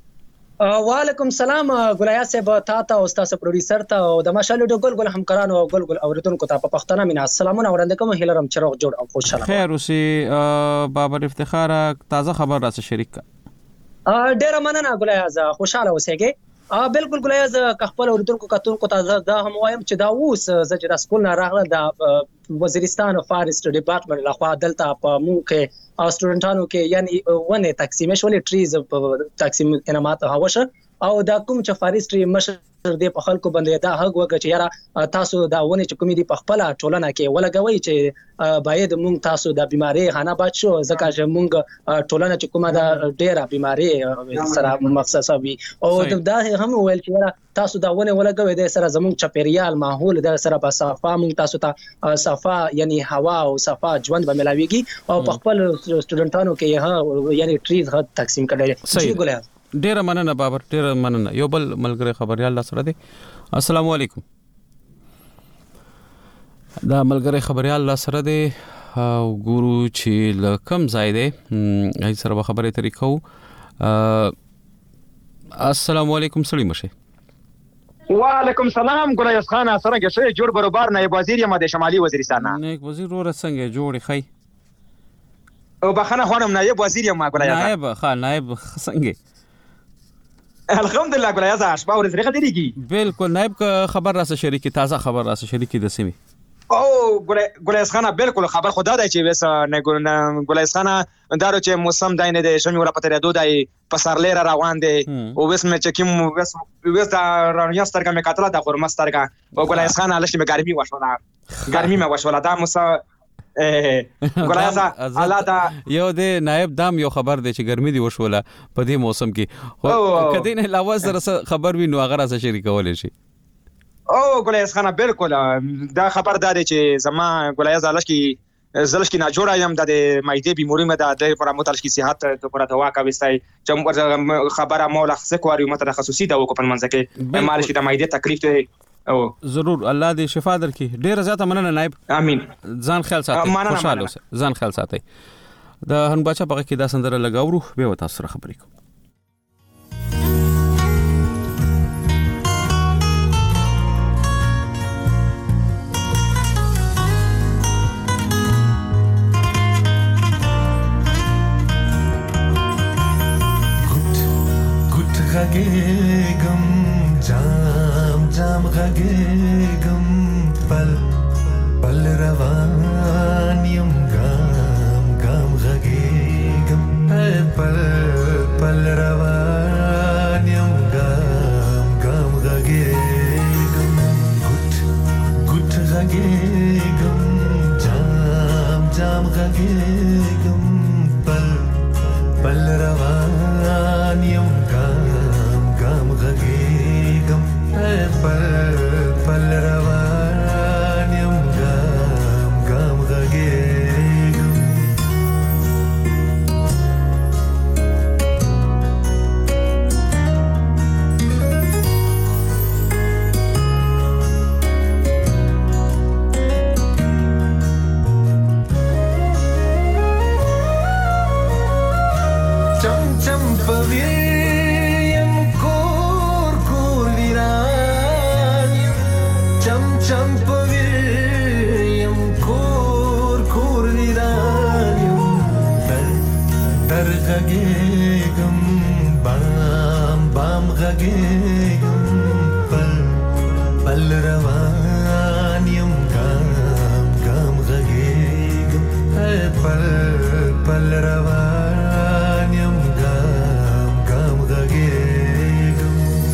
Speaker 6: وعلیکم السلام ګولیا صاحب تاسو او تاسو پروډوسر ته او د ماشالو د ګل همکارانو او ګل اوریدونکو ته په پښتنه مینا السلامونه وړاندې کوم هیلرم چروغ جوړ او خوشاله
Speaker 1: خیر اوسئ. بابر افتخار تازه خبر را سره شریک
Speaker 6: ډیر مننه ګولیا زه خوشاله اوسېږم. بالکل ګولیا زه خپل اوریدونکو کتونکو ته دا هم وایم چې دا اوس زه چې د سکول نه راغله د وزیرستان فارست ډپارټمنټ لخوا دلته په موږ کې سټوډنټانو کې یعنی ونه تقسیم شولې ټریز تقسیم انعامات هوشه او دا کوم چې فارستري مشر دې په خلکو باندې دا حق وکړي چې یاره تاسو دا ونه چې کومې دي په خپل ټولنه کې ولګوي چې باید مونږ تاسو د بیماری خانه بچو ځکه چې مونږ ټولنه چې کومه دا ډېره بیماری سره مخصصه وي او دا هم ویل چې تاسو دا ونه ولګوي د سره زموږ چاپیریال ماحول د سره په صفه مونږ تاسو ته صفه یعنی هوا او صفه ژوند به ملاويږي او په خپل سټوډنټانو کې یعنی ټریز تقسیم کړي. صحیح ګولیا
Speaker 1: ډیر مننه بابر ډیر مننه. یو بل ملګری خبريال سره دی السلام علیکم. دا ملګری خبريال سره دی ګورو چې لکم ځای دی هي سره خبرې طریقو. السلام علیکم سړی مشه.
Speaker 7: وعلیکم سلام ګلایس خان سره کې جوړ برابر نائب وزیر یم د شمالي وزیرستان.
Speaker 1: نائب وزیر ور څنګه جوړ خی
Speaker 7: او بخنه خانم نائب وزیر یم ګلایس.
Speaker 1: نائب خان نائب څنګه
Speaker 7: الحمدلله ګلایس اشبا ور سره خديږي.
Speaker 1: بالکل نائب کا خبر را سره شریک تازه خبر را سره شریک د سیمه.
Speaker 7: او ګلایس خان بالکل خبر خدا دی چې وس نه ګلایس خان دارو چې موسم دای نه دی شمه ور پته ردو دی پسرلې روان دی او وس مې چې کوم وس دا رانیاستر کا مې کاتله د خورمستر کا او ګلایس خان الش مې ګرمي وشولا ګرمي مې وشولا دا موسم ګلایس الله دا
Speaker 1: یو دی نائب دام یو خبر دی چې ګرمي دی وشولا په دې موسم کې کدی نه علاوه سره خبر وینو هغه را سره شریکول شي.
Speaker 7: او ګلایس خان بالکل دا خبر داري چې زما ګلایس زلش کی نه جوړا یم د مایده بیماری مده د پر متعلق کی صحت ته پر دوا کا وستای چې خبره مولا خص کوي مت تخصصي دا وکړ په منځ کې مالش کی د مایده تکلیف ته او
Speaker 1: ضرور الله دې شفا درکړي. ډیر زیاته مننه نائب.
Speaker 7: امين.
Speaker 1: ځان خیال ساتئ خوشاله اوسئ ځان خیال ساتئ. د هن بچا په کې دا سندره لګاورو به وتا سره خبرې کوم.
Speaker 4: غږېږم جام جام غږېږم پل پل روان یم ګام ګام غږېږم پل پل روان یم ګام ګام غږېږم ګوټ ګوټ غږېږم جام جام غږېږم پل پل روان یم پل روان یم ګام ګام غږېږم. چم چم پوي غږېږم بام بام غږېږم پل پل روان یم ګام ګام غږېږم پل پل روان یم ګام ګام غږېږم.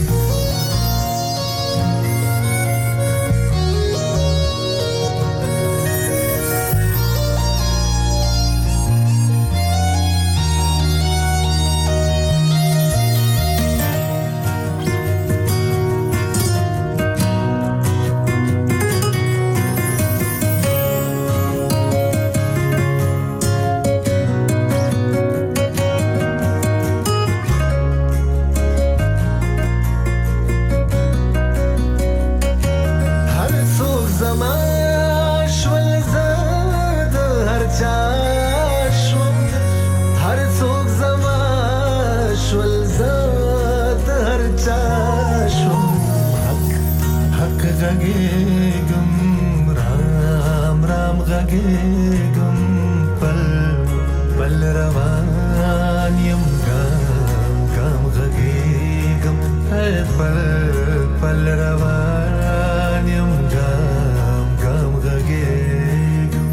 Speaker 4: غږېږم رام رام غږېږم پل پل روان یم ګام ګام غږېږم پل پل روان یم ګام ګام غږېږم.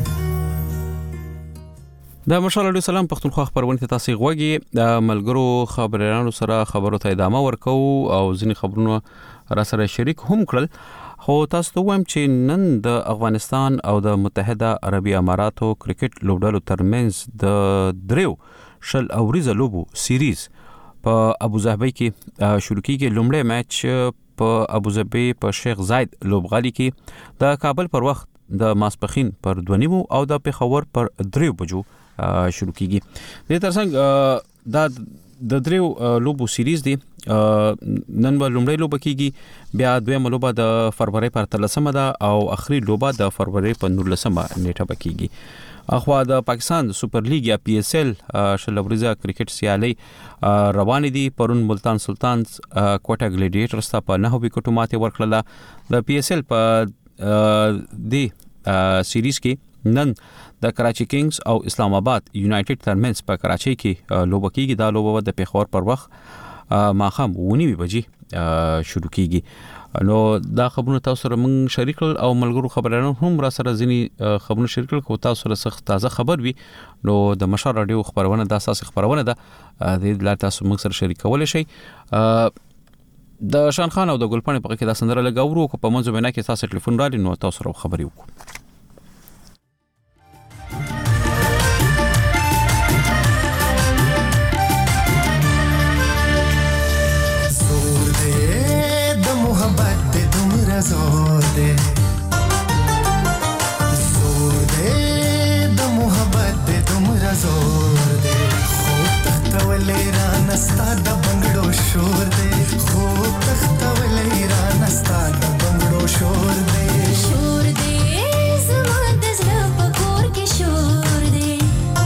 Speaker 1: د مشال علیه السلام پښتونخوا خبرونه ته تاسو غوږی د ملګرو خبرانو سره خبرو ته ادامه ورکو او ځینې خبرونه را سره شریک هم کړل. خو تاسو ته وایم چې نن د افغانستان او د متحده عربي اماراتو کرکټ لوبډلو ترمنځ د دریو شل اوریزه لوبو سیریز په ابوظبي کې شروع کیږي. لومړی میچ په ابوظبي په شیخ زاید لوبغالي کې د کابل پر وخت د ماسپخین پر 2:30 او د پیښور پر 3 بجو شروع کیږي. د ترڅنګ د دریو لوبو سیریز دی نن به لومړی لوبه کیږي بیا دویمه لوبه د فروری پر 13 ده او اخري لوبه د فروری په 19 نیټه به کیږي. اخوا د پاکستان سپر لیګ یا پی ایس ایل شلوريزه کرکټ سیالي روان دي. پرون ملتان سلطانز کوټا ګلیډیټرز ته په 9 وکټو ماته ورکړه. د پی ایس ایل په دی سیریز کې نن د کراچي کینګز او اسلام آباد یونایټډ ترمنځ په کراچي کې لوبه کیږي. دا لوبه د پیښور پر وخت ماخام 9 بجې شروع کیږي. نو دا خبرونه تاسو سره موږ شریک او ملګرو خبرانو هم را سره ځینی خبرونه شریک کو تاسو سره سخت تازه خبر وي. نو د مشال رادیو خبرونه د اساس خبرونه ده د لار تاسو موږ سره شریک کولای شئ. د شان خان او د ګلپانې په کې دا سندره لګاورو کو په منځو بنا کې تاسو ټلیفون را لینو تاسو سره خبري وکړو.
Speaker 4: زور دے د محبت دے تمرا زور دے خو تختولے را نستا د بنگڑو شور دے خو تختولے را نستا د بنگڑو شور دے زما د زړه په کور کې شور دے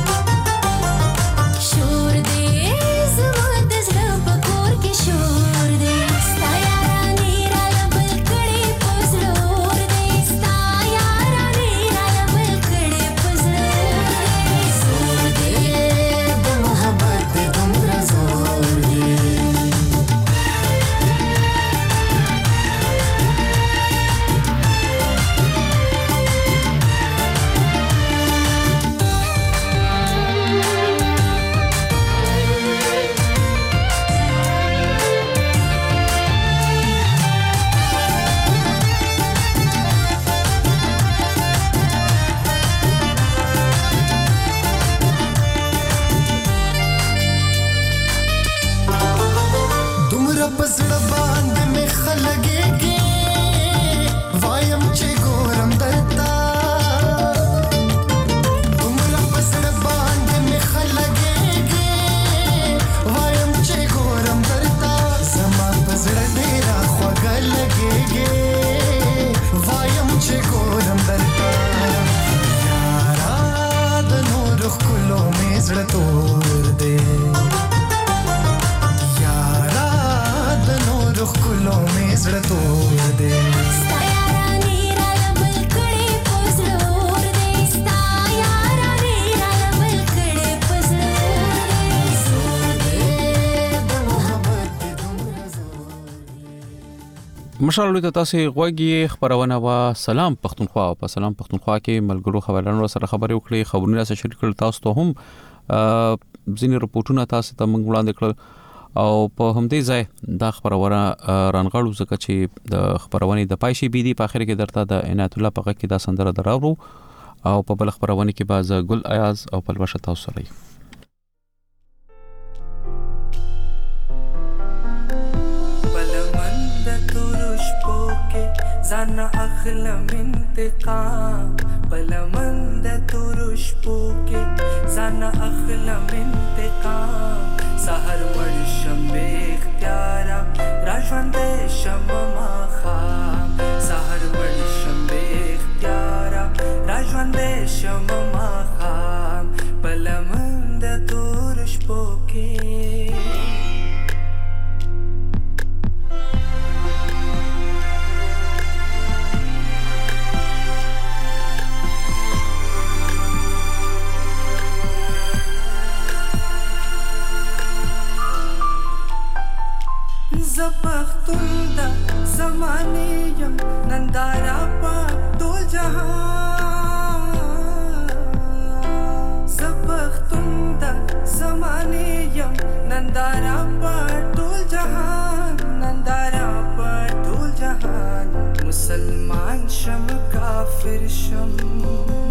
Speaker 4: زما د زړه په کور کې شور دے
Speaker 1: مشال ته تاسو غوږی خبرونه وا سلام پښتونخوا په سلام پښتونخوا کې ملګرو خبرانو سره خبرې وکړي خبرونه سره شریک کړل. تاسو ته هم ځینې رپورټونه تاسو ته موږ وړاندې کړل او په همدې ځای دا خبرونه رانغړو ځکه چې د خبرونه د پایشي بي دي په اخر کې درته د عنایت الله په کې دا سندره دراوړو او په بل خبرونه کې باز ګل ایاز او په لوشه تاسو سره
Speaker 8: زانا اخلم انتقام بلمند ترش پوکے زانا اخلم انتقام سحر ورشم بے اختیارا راجوند شم ماخام سحر ورشم بے اختیارا راجوند شم ماخام بلمند ترش پوکے زپختون دا زمانیم نندارا پا ټول جهان زپختون دا زمانیم نندارا پا ټول جهان نندارا پا ټول جهان مسلمان شم کافر شم